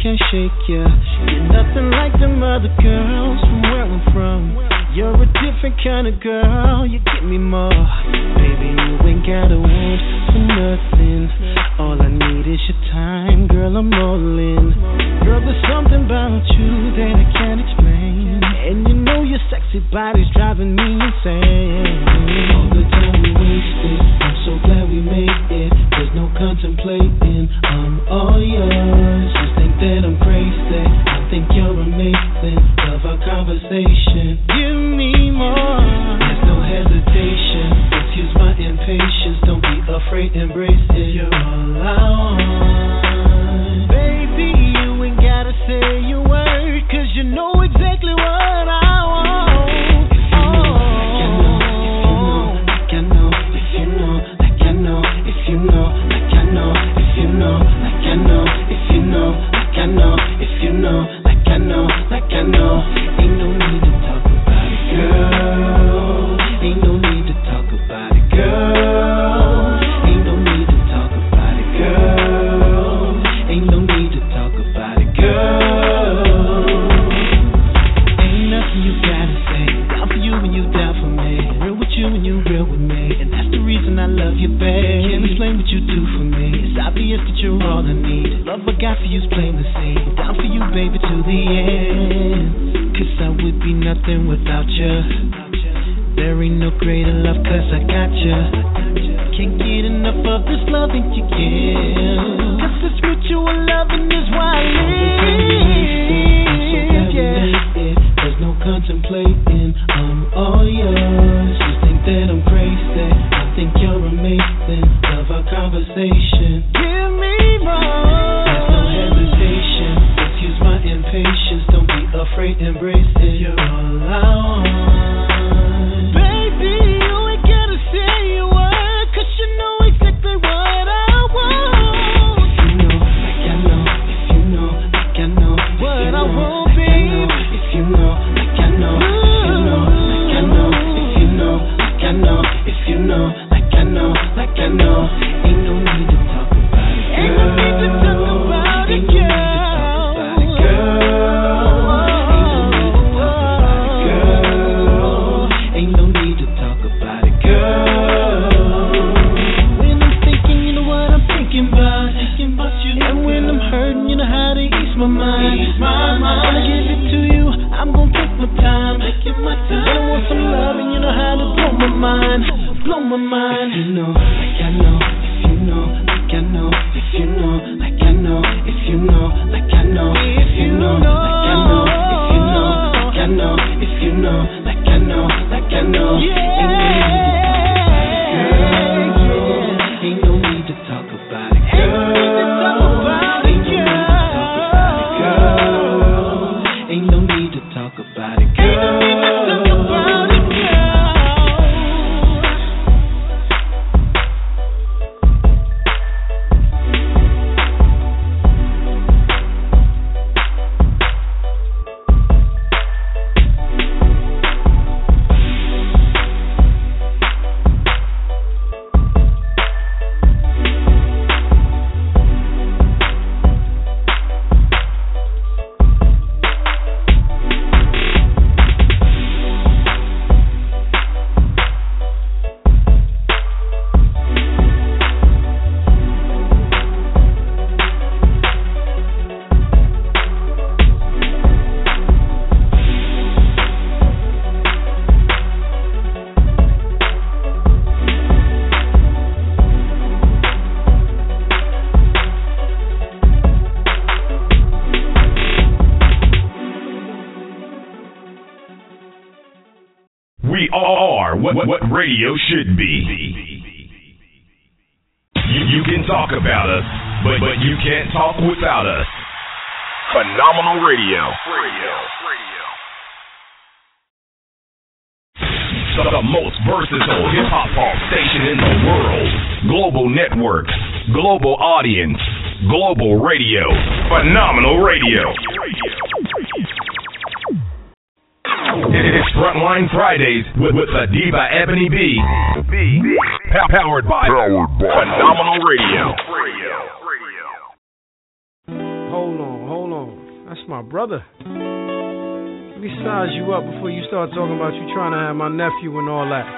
Q: can't shake ya. You're nothing like them other girls from where I'm from. You're a different kind of girl, you give me more. Baby, you ain't gotta want for nothing. All I need is your time, girl, I'm all in. Girl, there's something about you that I can't explain. And you know your sexy body's driving me insane. All the time we wasted, I'm so glad we made it. There's no contemplating, I'm all yours. You think that I'm crazy, I think you're amazing. Love our conversation, give me more. There's no hesitation, excuse my impatience. Don't be afraid, embrace it. You're all I want. Baby, you ain't gotta say a word, cause you know exactly what I want. Like I know, if you know, like I know, if you know, like I know, if you know, like I know, if you know, like I know, if you know, like I know, like I know. Ain't no need to talk about it, girl. Ain't no need to talk about it, girl. Ain't no need to talk about it, girl. Ain't no need to talk about it, girl. Ain't nothing you gotta say. Down for you and you down for me. Real with you and you real with me. And that's the reason I love you, babe. Can't explain what you do for me. It's obvious that you're all I need. Love I got for you's plain to see. Down for you, baby, to the end. Cause I would be nothing without you. There ain't no greater love cause I got you. Can't get enough of this loving you give. Cause this mutual loving is why I live. Yeah. There's no contemplating, I'm all yours. You think that I'm crazy, I think you're amazing. Love our conversation, give me more. There's no hesitation, excuse my impatience. Don't be afraid, embrace it. You're all I want. Baby, you ain't gotta say a word, cause you know exactly what I want. If you know, like I know, if you know, like I know, what I want, babe. If you know, like I know, if you know, like I know, if you know, like I know, if you know, like I know, like I know. Ain't no need to talk about it, girl. Ain't no need to talk about it, girl. Ain't no need to talk about it, girl. When I'm thinking, you know what I'm thinking about. You. And when I'm hurting, you know how to ease my mind. I'm gonna give it to you, I'm gonna take my time. When I want some love, and you know how to blow my mind. Blow my mind. If you know, like I know, if you know, like I know, if you know, like I know, if you know, like I know, if you know, like I know, if you know, like I know, if you know, like I know, like I know. Ain't no need to talk about it, girl. Ain't no need to talk about it, girl. Ain't no need to talk about it, girl.
A: What radio should be. You can talk about us, but you can't talk without us. Phenomenal Radio. The most versatile hip-hop station in the world. Global network, global audience, global radio. Phenomenal Radio. It's Frontline Fridays with the Diva Ebony B. Powered by Phenomenal Radio.
B: Hold on. That's my brother. Let me size you up before you start talking about you trying to have my nephew and all that.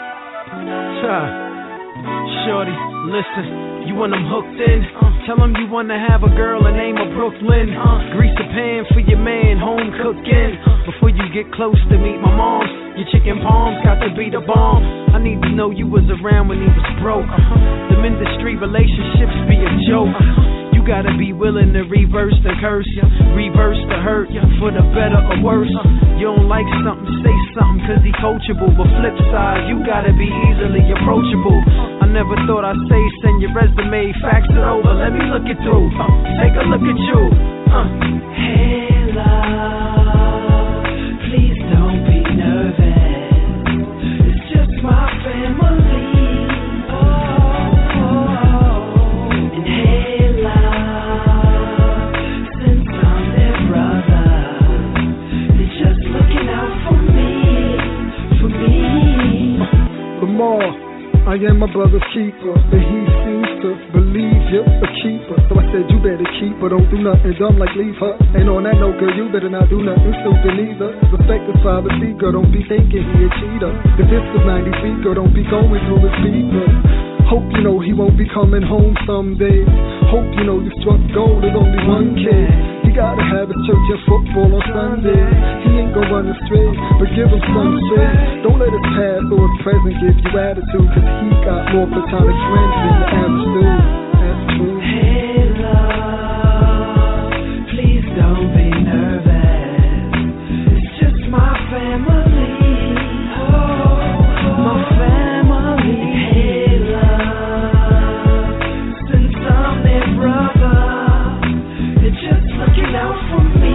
B: Shorty, listen, you want them hooked in? Tell them you wanna have a girl and name her Brooklyn. Grease the pan for your man, home cooking. Before you get close to meet my moms, your chicken palms got to be the bomb. I need to know you was around when he was broke. Them industry relationships be a joke. You gotta be willing to reverse the curse, reverse the hurt, for the better or worse. You don't like something, say something, cause he coachable. But flip side, you gotta be easily approachable. I never thought I'd say send your resume, fax it over, let me look it through. Take a look at you.
Q: Hey love, please don't be nervous. It's just my family. And hey love, since I'm their brother, they're just looking out for me.
K: Lamar, I am my brother's keeper, and he seems to believe you're a keeper. So I said you better keep her, don't do nothing dumb like leave her. And on that note, girl, you better not do nothing stupid either. Respect his privacy, girl, don't be thinking he a cheater. If this was 90 feet, girl, don't be going through his people. Hope you know he won't be coming home someday. Hope you know you struck gold, there's only one kid. He gotta have his church and football on Sunday. He ain't gonna run astray, but give him some space. Don't let his past or his present give you attitude, cause he got more platonic friends than the average dude. That's true.
Q: Hey love, please don't be nervous. It's just my family. My family. Hey love, since I'm their brother, they're just looking out for me.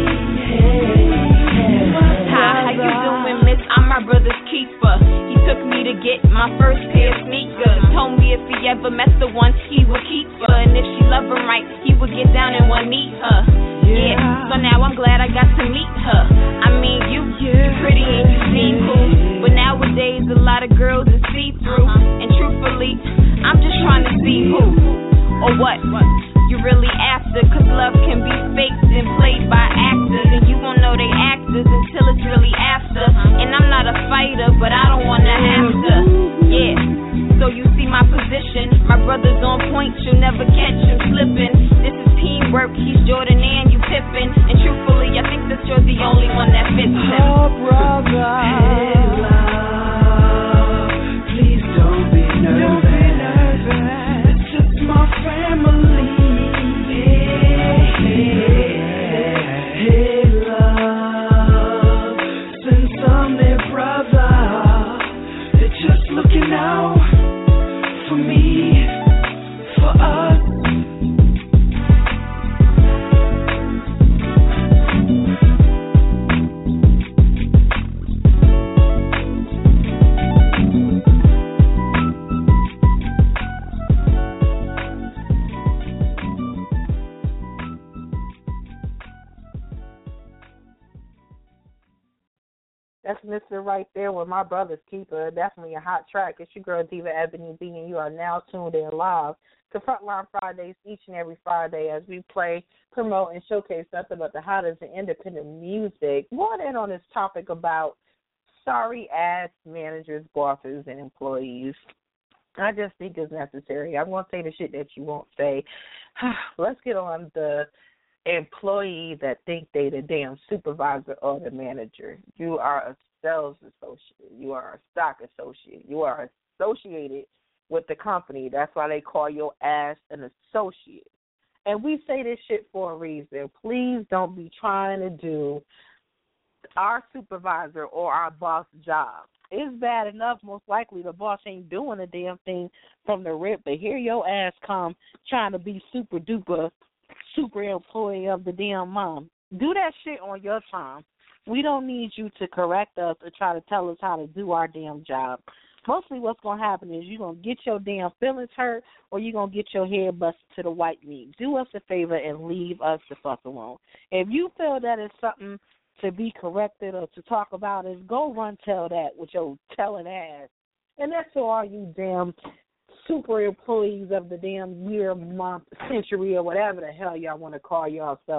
N: Hi, how you doing, miss? I'm my brother's keeper. He took me to get my first pair of sneakers. Told me if he ever met the one, he would keep her. And if she loved him right, he would get down and one meet her. Yeah, so now I'm glad I got to meet her. I mean, you're pretty and you seem cool, but nowadays a lot of girls are see-through. And truthfully, I'm just trying to see who or what you really after, cause love can be faked and played by actors, and you won't know they actors until it's really after. And I'm not a fighter, but I don't wanna have to. Yeah, so you see my position, my brother's on point, you'll never catch him slipping. This is teamwork, he's Jordan and you Pippen, and truthfully I think that you're the only one that fits him.
Q: Oh brother, hey love, please don't be nervous. It's just my family. Hey love, since I'm their brother, they're just looking out for me, for us.
L: That's Mr. right there with my brother's keeper. Definitely a hot track. It's your girl Diva Ebony B, and you are now tuned in live to Frontline Fridays each and every Friday as we play, promote, and showcase nothing but the hottest and independent music. Going in on this topic about sorry-ass managers, bosses, and employees. I just think it's necessary. I'm going to say the shit that you won't say. Let's get on the employee that think they the damn supervisor or the manager. You are a sales associate. You are a stock associate. You are associated with the company. That's why they call your ass an associate. And we say this shit for a reason. Please don't be trying to do our supervisor or our boss job. It's bad enough, most likely the boss ain't doing a damn thing from the rip, but here your ass come trying to be super duper super employee of the damn mom. Do that shit on your time. We don't need you to correct us or try to tell us how to do our damn job. Mostly what's going to happen is you're going to get your damn feelings hurt or you're going to get your head busted to the white meat. Do us a favor and leave us the fuck alone. If you feel that it's something to be corrected or to talk about, is go run tell that with your telling ass. And that's to all you damn super employees of the damn year, month, century, or whatever the hell y'all want to call yourself.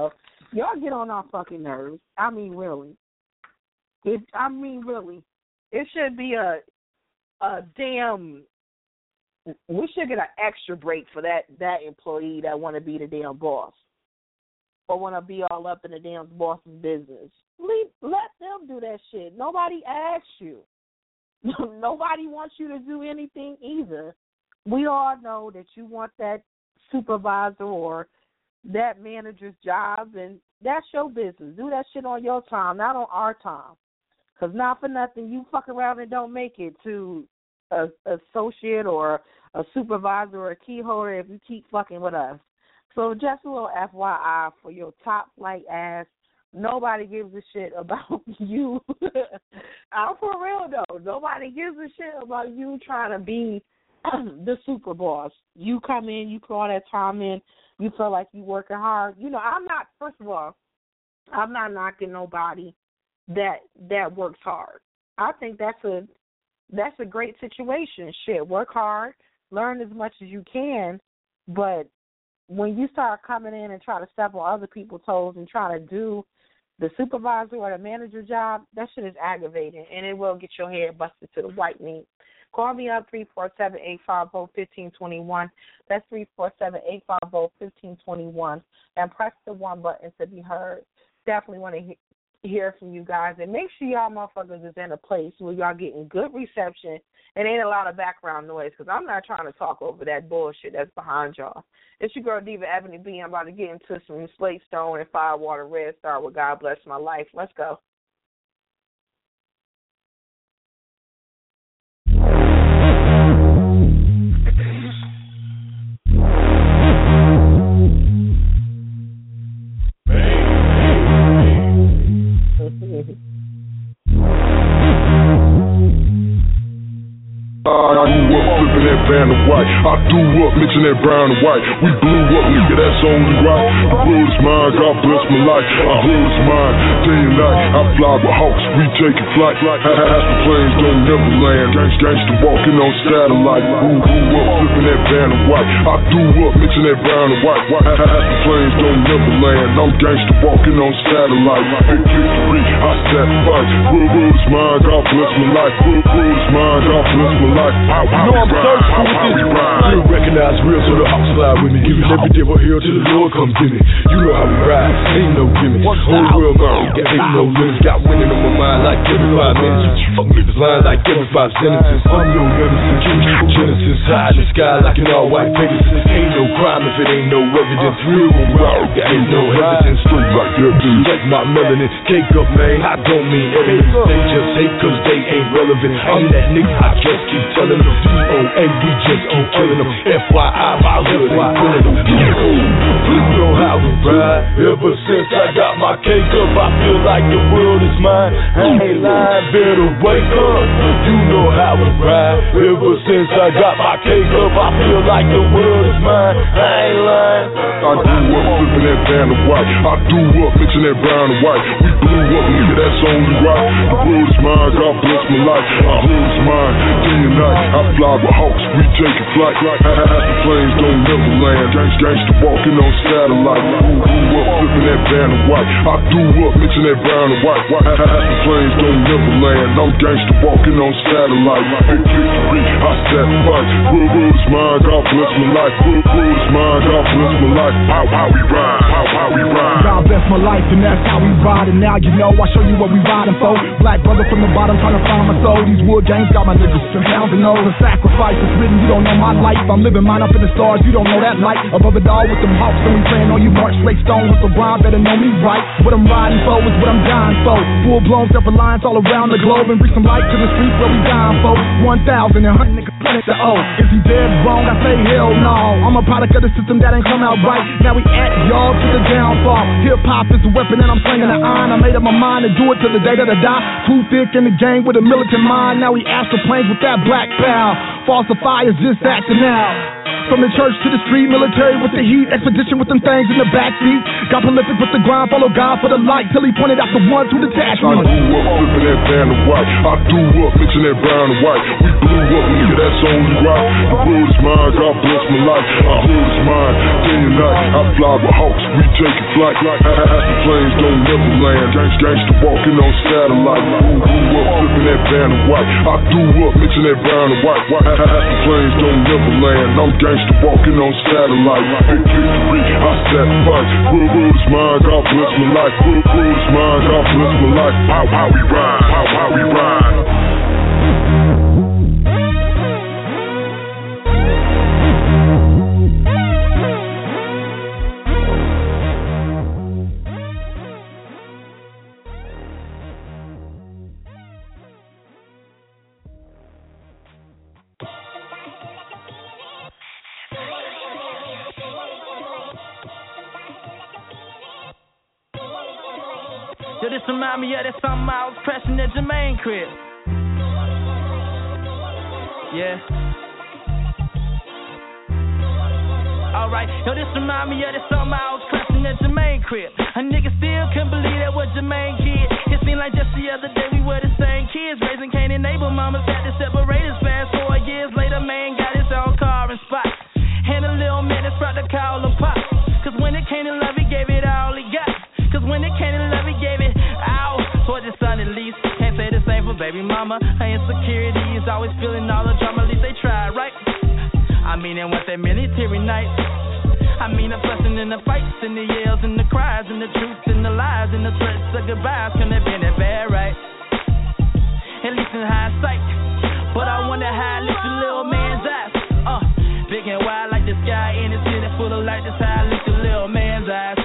L: Y'all get on our fucking nerves. I mean, really. Really. It should be a damn. We should get an extra break for that employee that want to be the damn boss or want to be all up in the damn boss's business. Let them do that shit. Nobody asked you. Nobody wants you to do anything either. We all know that you want that supervisor or that manager's job, and that's your business. Do that shit on your time, not on our time. Because not for nothing, you fuck around and don't make it to an associate or a supervisor or a key holder if you keep fucking with us. So just a little FYI for your top flight ass. Nobody gives a shit about you. I'm for real, though. Nobody gives a shit about you trying to be the super boss. You come in, you put all that time in, you feel like you working hard. You know, first of all, I'm not knocking nobody that works hard. I think that's a great situation. Shit, work hard, learn as much as you can, but when you start coming in and try to step on other people's toes and try to do the supervisor or the manager job, that shit is aggravating, and it will get your head busted to the white meat. Call me up, 347-850-1521. That's 347-850-1521. And press the 1 button to be heard. Definitely want to hear from you guys. And make sure y'all motherfuckers is in a place where y'all getting good reception and ain't a lot of background noise, because I'm not trying to talk over that bullshit that's behind y'all. It's your girl, Diva Ebony B. I'm about to get into some Slate Stone and Firewater Red Star with God Bless My Life. Let's go.
R: I grew up flipping that van to white. I threw up mixing that brown and white. We blew up, nigga, that's only right. The world is mine, God bless my life. Our hood is mine, day and night. I fly with hawks, we taking flight. Half the planes don't never land. Gangsta walking on satellite. Grew up flipping that van to white. I threw up mixing that brown and white. Half the planes don't never land. I'm gangsta walking on satellite. Big victory, I sacrifice. World is mine, God bless my life. World is mine, God bless my life. You know I'm thirsty with this. Real recognize real, so the house fly with me. Giving every day but here till the Lord comes in it. You know how we ride, ain't no gimmicks. Whole world gone, ain't no limits. Got winning on my mind like every 5 minutes. Fuck niggas lines like every 5 sentences. I'm your medicine, Genesis. High in the sky like an all-white Pegasus. Ain't no crime if it ain't no evidence. Real gon' rock, there ain't no hesitance. Straight like that, like my melanin. Cake up, man, I don't mean evidence. They just hate cause they ain't relevant. I'm that nigga, I just keep telling them. D.O.A. we just keep killing them. F.Y.I. my hood ain't killing them. You know how we ride. Ever since I got my cake up, I feel like the world is mine. I ain't lying, better wake up. You know how we ride. Ever since I got my cake up, I feel like the world is mine. I ain't lying. I grew up flipping that van to white. I threw up mixing that brown and white. We blew up, nigga, that's only right. The world is mine, God bless my life. Our hood is mine, day and night. I fly with hawks, we taking flight. Half the planes don't never land. Gangsta walking on satellite. Grew up flipping that van to white. I threw up mixing that brown and white. Half the planes don't never land. I'm gangsta walking on satellite. Big victory, I sacrifice. World is mine, God bless my life. World is mine, God bless my life. How we ride, how we ride.
K: God bless my life, and that's how we ride. And now you know I show you what we riding for. Black brother from the bottom trying to find my soul. These wood games got my niggas pounding over. Sacrifice is written, you don't know my life. I'm living mine up in the stars, you don't know that light. Above it all with them hawks, and we playing on you March Slate Stone with the Brian, better know me right. What I'm riding for is what I'm dying for. Full blown self-reliance all around the globe, and bring some light to the streets where we dying for. 1,000 and 100 niggas planet the O. Is he dead wrong? I say hell no. I'm a product of the system that ain't come out right. Now we at y'all to the downfall. Hip hop is a weapon and I'm slinging the iron. I made up my mind to do it till the day that I die. Too thick in the game with a militant mind. Now we astral planes with that black pal. Falsifiers just acting out. From the church to the street, military with the heat, expedition with them things in the backseat. Got prolific with the grind, follow God for the light till he pointed out the ones who detached me.
R: I grew up flipping that van to white. I do up mixing that brown and white. We blew up, nigga, that's only right. The world is mine, God bless my life. I heard it's mine, day and night. I fly with hawks, we taking flight. The planes don't never land. Gangsta walking on satellite. Grew up flipping that van to white. I do up mixing that brown and white. The planes don't never land. I'm gangsta walking on satellite. Big victory, I sacrifice. World is mine, God bless my life. World is mine, God bless my life. How we ride, how we ride.
S: Yo, this remind me of that something I was pressing at Jermaine crib. Yeah. Alright, yo, this remind me of that something I was pressing at Jermaine crib. A nigga still couldn't believe that was Jermaine kid. It seemed like just the other day we were the same kids. Raising Cain and Abel, mamas had to separate us. Fast 4 years later, man got his own car and spot. And a little man that's brought to call him pop. Cause when it came to love, he gave it all he got. Cause when it came to love, he gave it out for his son at least. Can't say the same for baby mama. Her insecurities, always feeling all the drama. At least they tried, right? I mean, and what that military night. I mean, the fussing and the fights and the yells and the cries and the truths and the lies and the threats of goodbyes couldn't have been that bad, right? At least in hindsight. But I wonder how I looked the little man's eyes. Big and wide like the sky in the city full of light. That's how I looked the little man's eyes.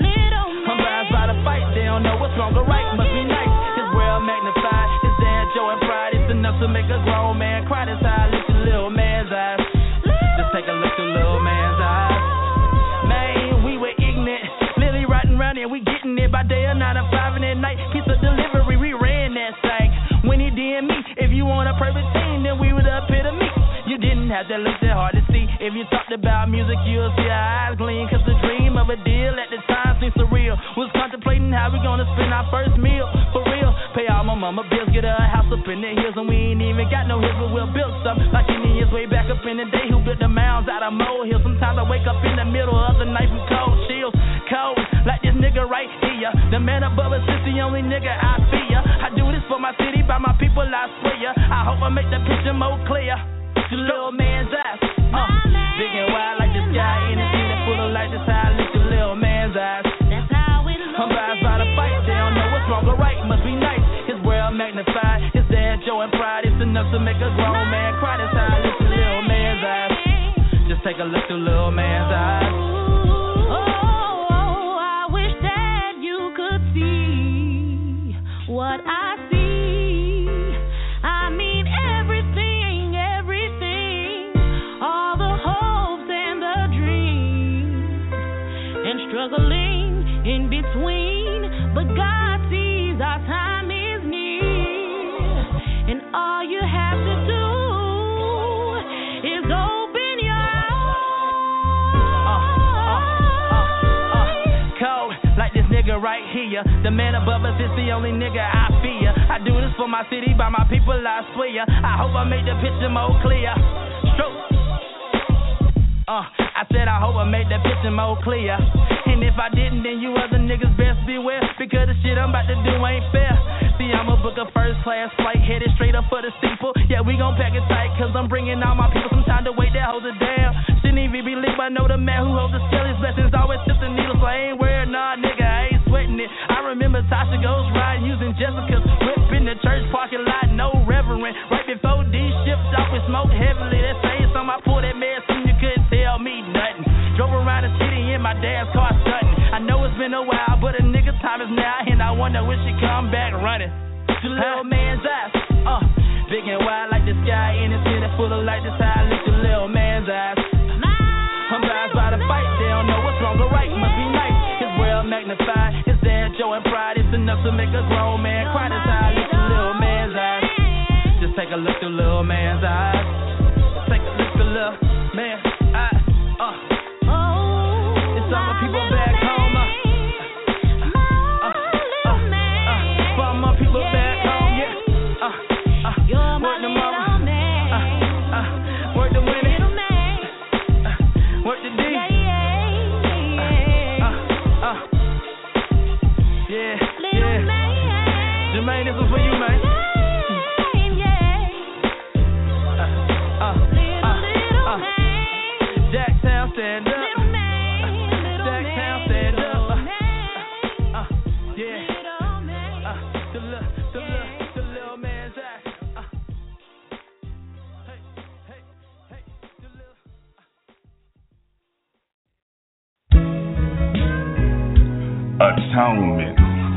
S: By the fight, they don't know what's wrong or right. Must be nice. His world magnified. His dad, Joe, and pride. It's enough to make a grown man cry. That's how I look the little man's eyes. Just take a look through little man's eyes. Man, we were ignorant, literally riding around here. We getting it by day or 9 to 5 and at night. Piece of delivery, we ran that thing. When he did me, if you want a perfect team, then we were the epitome. You didn't have to look that hard to see. If you talked about music, you'll see our eyes gleam. Cause the dream of a deal at the time seems surreal. Was contemplating how we gonna spend our first meal. For real, pay all my mama bills, get her a house up in the hills. And we ain't even got no hills, but we'll build some. Like Indians way back up in the day who built the mounds out of molehills. Sometimes I wake up in the middle of the night from cold chills. Cold, like this nigga right here. The man above us is the only nigga I fear. I do this for my city, by my people, I swear. I hope I make the picture more clear. The little man's eyes, big and wide like the sky in the city full of light. That's how I look the little man's eyes. That's how it looks. Somebody's by the fight, they don't know what's wrong or right. Must be nice. His world magnified. His dad, Joe, and pride. It's enough to make a grown man cry. That's how I look the little man's eyes. Just take a look through little man's eyes.
D: Oh, I wish that you could see what I see. I mean everything. Struggling in between, but God sees our time is near, and all you have to do is open your eyes.
S: Cold, like this nigga right here. The man above us is the only nigga I fear. I do this for my city, by my people, I swear. I hope I made the picture more clear. Stroke. I said I hope I made that picture more clear. And if I didn't, then you other niggas best beware. Because the shit I'm about to do ain't fair. See, I'ma book a first class flight, headed straight up for the steeple. Yeah, we gon' pack it tight, cause I'm bringing all my people some time to wait that holds it down. Shouldn't even be leave, I know the man who holds the scale. His blessings always tip the needle, so I ain't worried, nah, nigga, I ain't sweating it. I remember Tasha Ghost riding using Jessica's whip in the church parking lot, no reverend. Right before these ships off, we smoked heavily. That same time I pulled that man, soon you couldn't tell me nothing. Drove around the city in my dad's car stunting. I know it's been a while, but a nigga time is now, and I wonder when she come back running. The little man's eyes, big and wide like the sky in the city full of light. That's how I look the little man's eyes. I'm guys by the fight, they don't know what's wrong or right. Must be nice, his world magnified. His dad, Joe, and pride. It's enough to make a grown man cry. That's how I look the little man's eyes. Just take a look through little man's eyes. Take a look through little man's eyes. my people back home, yeah. Work the mama, work the women, work the D. Yeah. Jermaine, this was for you, man. Jacktown, stand up. Jacktown, stand up. Yeah. The little man Jack.
T: Atonement.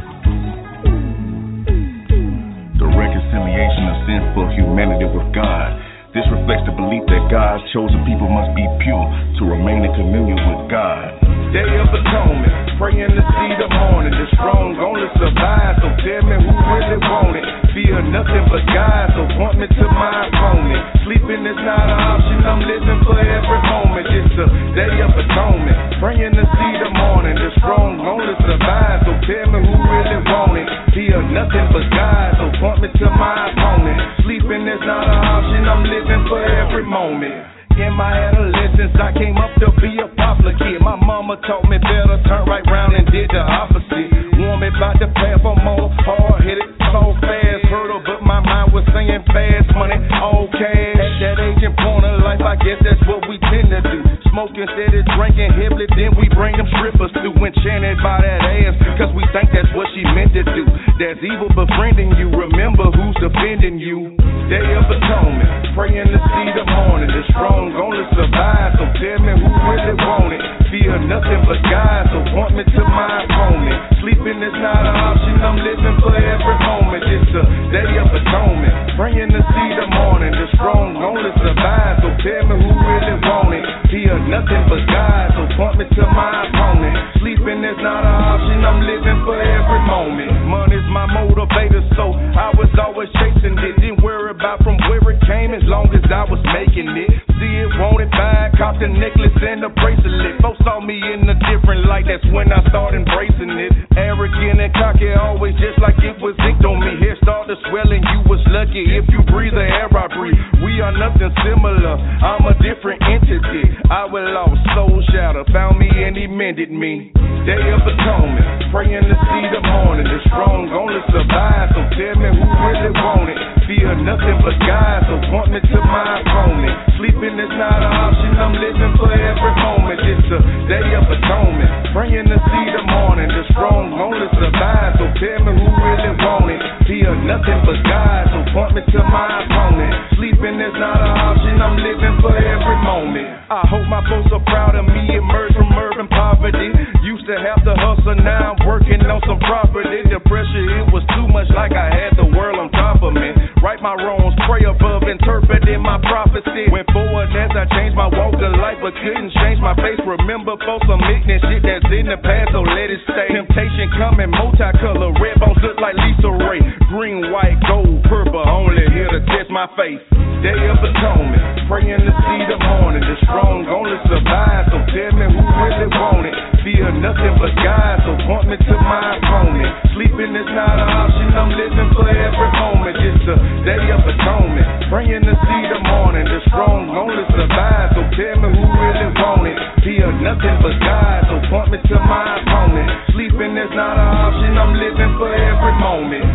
T: The reconciliation of sin for humanity with God. This reflects the belief that God's chosen people must be pure to remain in communion with God.
K: Day of Atonement, praying to see the morning. The strong only survive, so tell me who really want it. Fear nothing but God, so point me to my opponent. Sleeping is not an option, I'm living for every moment. It's a day of atonement, praying to see the morning. The strong only survive, so tell me who really want it. Fear nothing but God, so point me to my opponent. Sleeping is not an option, I'm living for every moment. In my adolescence, I came up to be a popular kid. My mama taught me better, turned right round and did the opposite. Warned me about the path for more hard-headed, so fast, hurdle, but my mind was saying fast money, all cash. At that age and point of life, I guess that's what we tend to do. Smoking instead of drinking heavily, then we bring them strippers through, enchanted by that ass, cause we think that's what she meant to do. That's evil befriending you, remember who's defending you. Day of Atonement, praying to see the morning. The strong only survive, so tell me who really want it. Fear nothing but God, so point me to my opponent. Sleeping is not an option, I'm living for every moment. It's a day of atonement, praying to see the morning. The strong only survive, so tell me who really want it. Fear nothing but God, so point me to my opponent. Sleeping is not an option, I'm living for every moment. Money's my motivator, so I was always chasing it. Didn't worry about from where it came as long as I was making it. See it, want it, buy it, cop the necklace and the bracelet. Folks saw me in a different light, that's when I started embracing it. Arrogant and cocky, always just like it was inked on me. Hair started swelling, you was lucky if you breathe the air I breathe. We are nothing similar, I'm a different entity. I was lost, soul shadow, found me and he mended me. Day of Atonement, praying to see the morning. The strong only survive, so tell me who really want it. Fear nothing but God, so point me to my opponent. Sleeping is not an option, I'm living for every moment. It's a day of atonement, praying to see the morning. The strong only survive, so tell me who really want it. Fear nothing but God, so point me to my opponent. Sleeping is not an option, I'm living for every moment. I hope my folks are proud of me, emerged from urban poverty. Used to have to hustle, now I'm working on some property. The pressure, it was too much, like I had the world on top of me. Right my wrongs, pray above, interpreting my prophecy. Went forward as I changed my walk of life, but couldn't change my face. Remember, folks, some ignorant shit that's in the past, so let it stay. Temptation coming, multicolor, red bones look like Lisa Ray. Green, white, gold, purple, only here to test my faith. Day of Atonement, praying to see the morning. The strong only survive, so tell me who really want it. Fear nothing but God, so point me to my opponent. Sleeping is not an option, I'm living for every moment. It's a day of atonement, praying to see the morning. The strong only survive, so tell me who really want it. Fear nothing but God, so point me to my opponent. Sleeping is not an option, I'm living for every moment.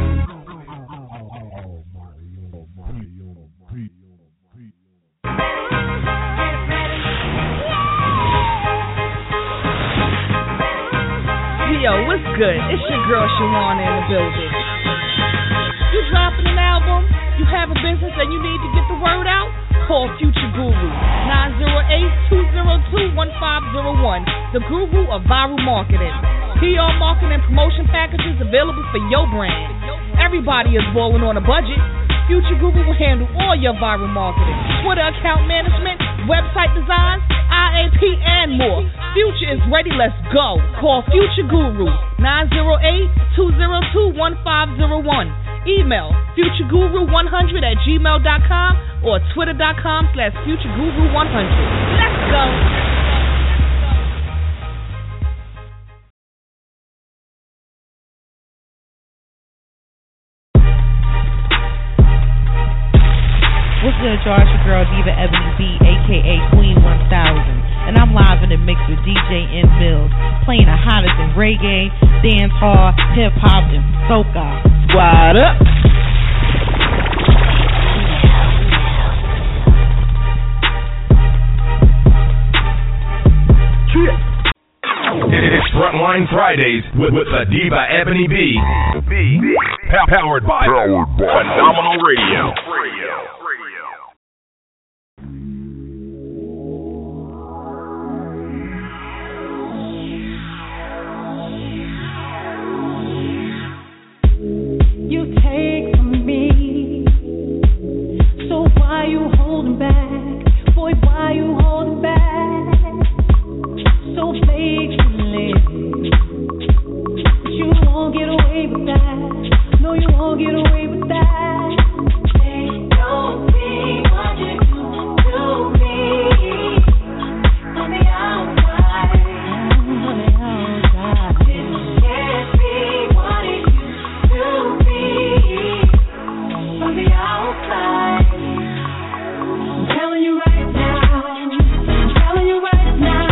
G: Yo, what's good? It's your girl Shawana in the building. You dropping an album? You have a business and you need to get the word out? Call Future Guru, 908-202-1501. The Guru of Viral Marketing. PR marketing and promotion packages available for your brand. Everybody is balling on a budget. Future Guru will handle all your viral marketing, Twitter account management, website designs, IAP, and more. Future is ready. Let's go. Call Future Guru, 908-202-1501. Email futureguru100@gmail.com or twitter.com/futureguru100. Let's go.
U: good, y'all? It's your girl Diva Ebony B, aka Queen 1000, and I'm live in the mix with DJ N Mills, playing the hottest in reggae, dance hall, hip hop, and soca. Squad up.
A: It's Frontline Fridays with the Diva Ebony B. Powered by Phenomenal Radio.
D: You take from me, so why you holding back? Boy, why you holding back? So faithfully, but you won't get away with that. No, you won't get away with that. They don't see what you do to me on the outside. On the outside, this can't be what it used to be from the outside. I'm telling you right now. I'm telling you right now.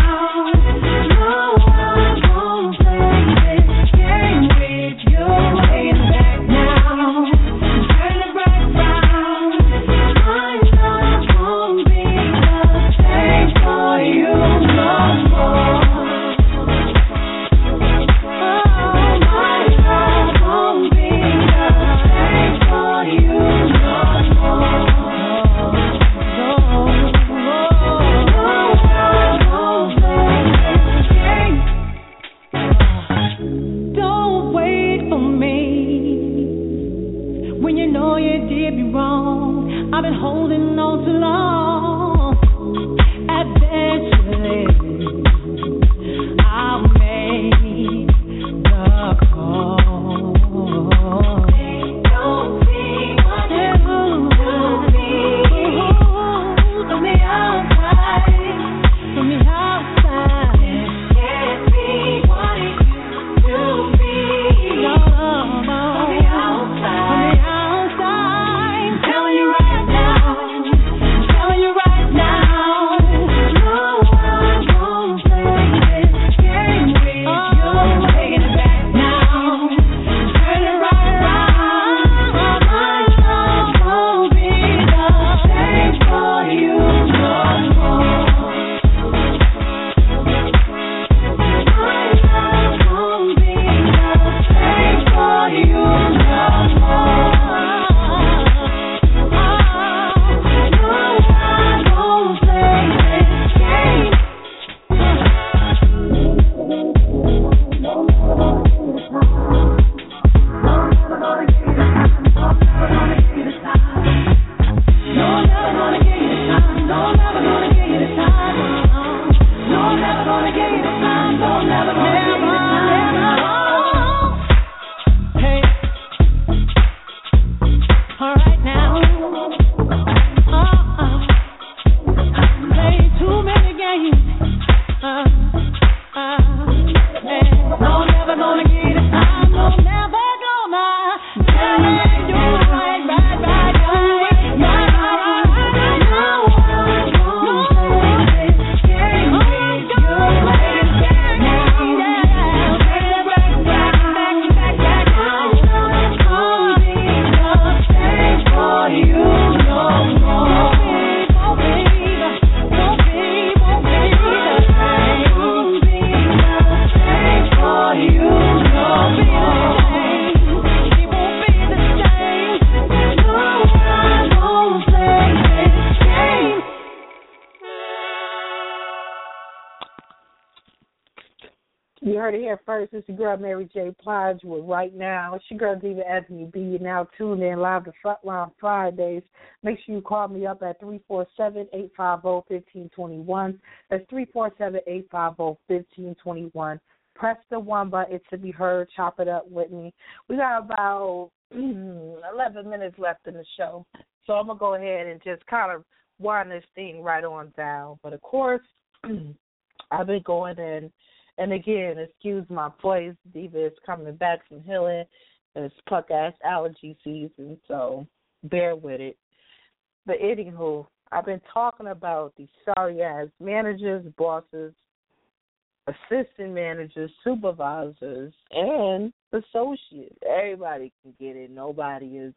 D: You heard it here first. It's your girl Mary J. Blige with Right Now. It's your girl Diva Ebony B. You're now tuned in live to Frontline Fridays. Make sure you call me up at 347-850-1521. That's 347-850-1521. Press the one button to be heard. Chop it up with me. We got about 11 minutes left in the show. So I'm going to go ahead and just kind of wind this thing right on down. But, of course, I've been going in. And again, excuse my voice. Diva is coming back from healing. It's puck-ass allergy season, so bear with it.
L: But anywho, I've been talking about these sorry-ass managers, bosses, assistant managers, supervisors, and associates. Everybody can get it. Nobody is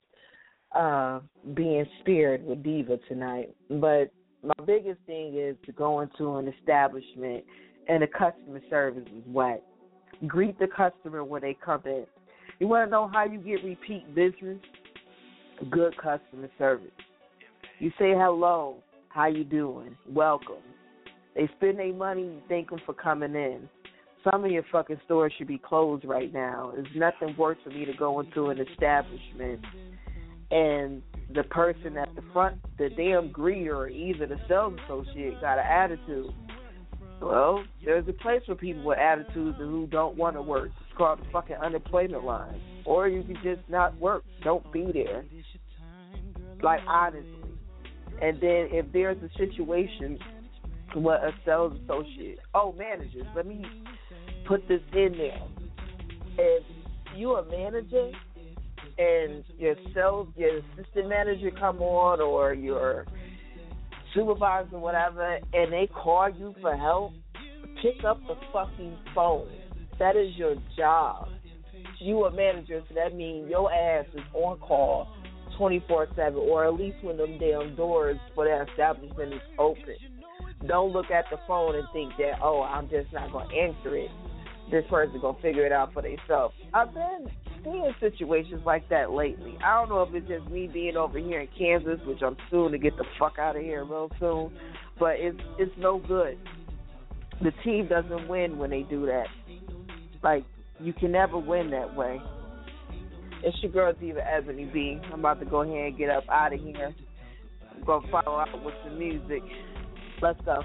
L: being spared with Diva tonight. But my biggest thing is to go into an establishment and the customer service is whack. Greet the customer when they come in. You want to know how you get repeat business? Good customer service. You say hello, how you doing, welcome. They spend their money, you thank them for coming in. Some of your fucking stores should be closed right now. There's nothing worse for me to go into an establishment and the person at the front, the damn greeter or either the sales associate got an attitude. Well, there's a place for people with attitudes and who don't want to work. It's called the fucking unemployment line. Or you can just not work. Don't be there. Like, honestly. And then if there's a situation with a sales associate, managers, let me put this in there. If you're a manager and your assistant manager come on or your supervisor or whatever, and they call you for help, pick up the fucking phone. That is your job. You a manager, so that means your ass is on call 24/7, or at least when them damn doors for that establishment is open. Don't look at the phone and think that, I'm just not going to answer it. This person's going to figure it out for themselves. I've been seeing situations like that lately. I don't know if it's just me being over here in Kansas, which I'm soon to get the fuck out of here real soon, but it's no good. The team doesn't win when they do that. Like, you can never win that way. It's your girl, Diva Ebony B. I'm about to go ahead and get up out of here. I'm going to follow up with some music. Let's go.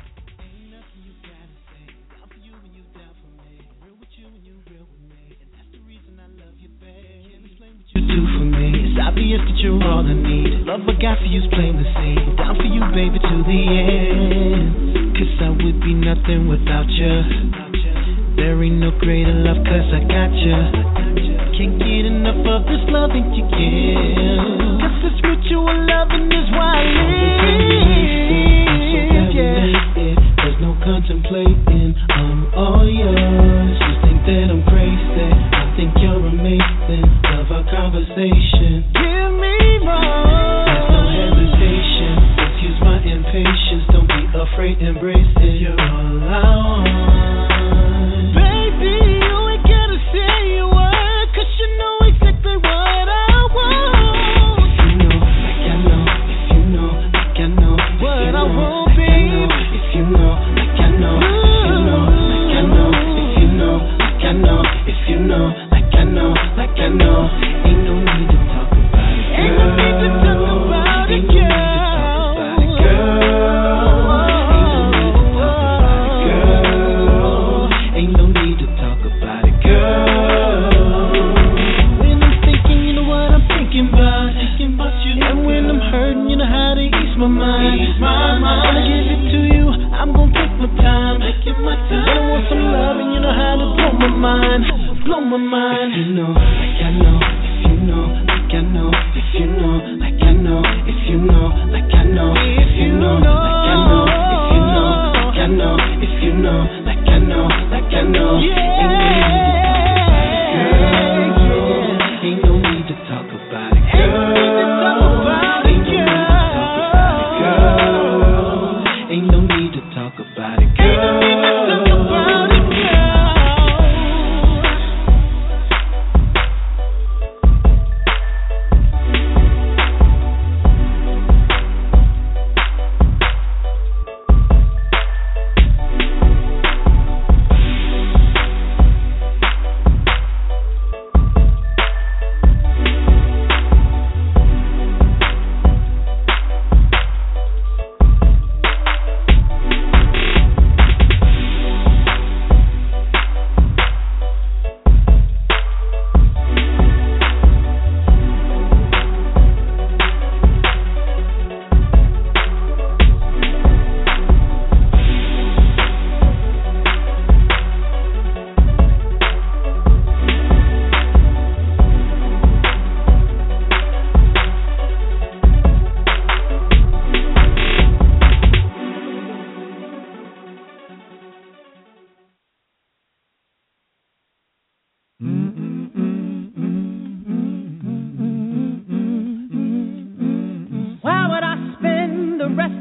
Q: You do for me. It's obvious that you're all I need. Love I got for you's plain to see. Down for you, baby, to the end. 'Cause I would be nothing without you. There ain't no greater love 'cause I got you. Can't get enough of this love that you give. 'Cause this mutual loving is why I live. Yeah. There's no contemplating, I'm all yours. You think that I'm crazy, I think you're amazing. Love our conversation, give me more. There's no hesitation, excuse my impatience. Don't be afraid, embrace it. You're all I want. Baby, you ain't gotta say a word, 'cause you know exactly what I want. If you know, like I know. If you know, like I know. What I want, baby. If you know, like I know. If you know, like I know. If you know, like I know. If you know, like I know. Like I know. Ain't no need to talk about it, girl. Ain't no need to talk about it, girl. Ain't no need to talk about it, girl. When I'm thinking, you know what I'm thinking about. Thinking about you. And when I'm hurting, you know how to ease my mind. Ease my mind. When I give it to you, I'm gonna take my time. Taking my time. When I want some love, and you know how to blow my mind. Blow my mind. If you know, like I know. If you know, like I know. If you know, like I know. If you know, like I know. If you know, like I know. If you know, like I know. If you know, like I know. Like I know. Ain't no need to talk about it, girl. Ain't no need to talk about it, girl. Ain't no need to talk about it, girl.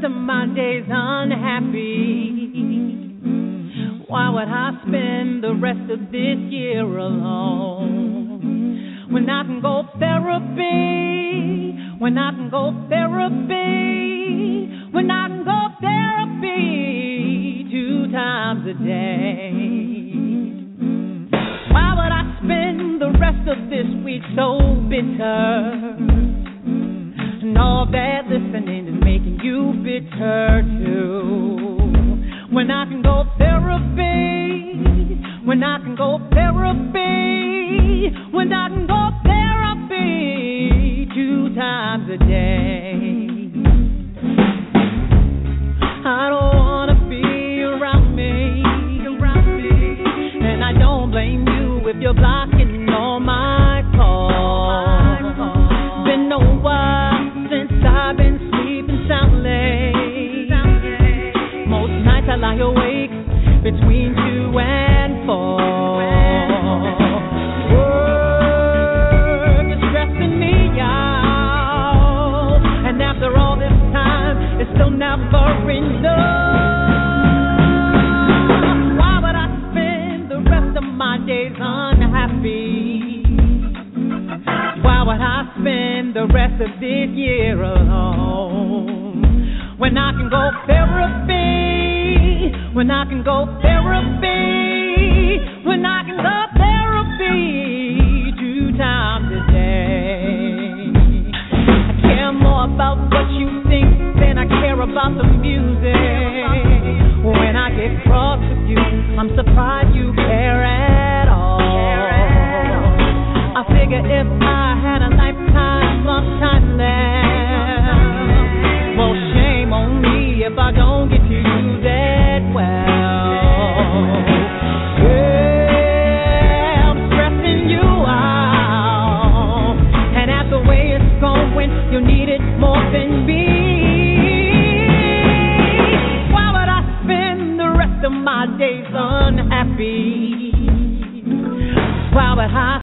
C: of my days unhappy? Why would I spend the rest of this year alone? When I can go therapy, when I can go therapy, when I can go therapy 2 times a day. Why would I spend the rest of this week so bitter? And all that listening is making you bitter too. When I can go therapy, when I can go therapy, when I can go therapy 2 times a day. I don't wanna be around me, and I don't blame you if you're blocking all my calls. Been a while since I've been sleeping soundly. Most nights I lie awake between 2 and 4. Work is stressing me out, and after all this time, it's still never enough. Why would I spend the rest of my days unhappy? Why would I spend the rest of this year alone? When I can go therapy, when I can go therapy, when I can go therapy 2 times a day. I care more about what you think than I care about the music. When I get cross with you, I'm surprised you care at all. I figure if I had a lifetime of time left, well, shame on me if I don't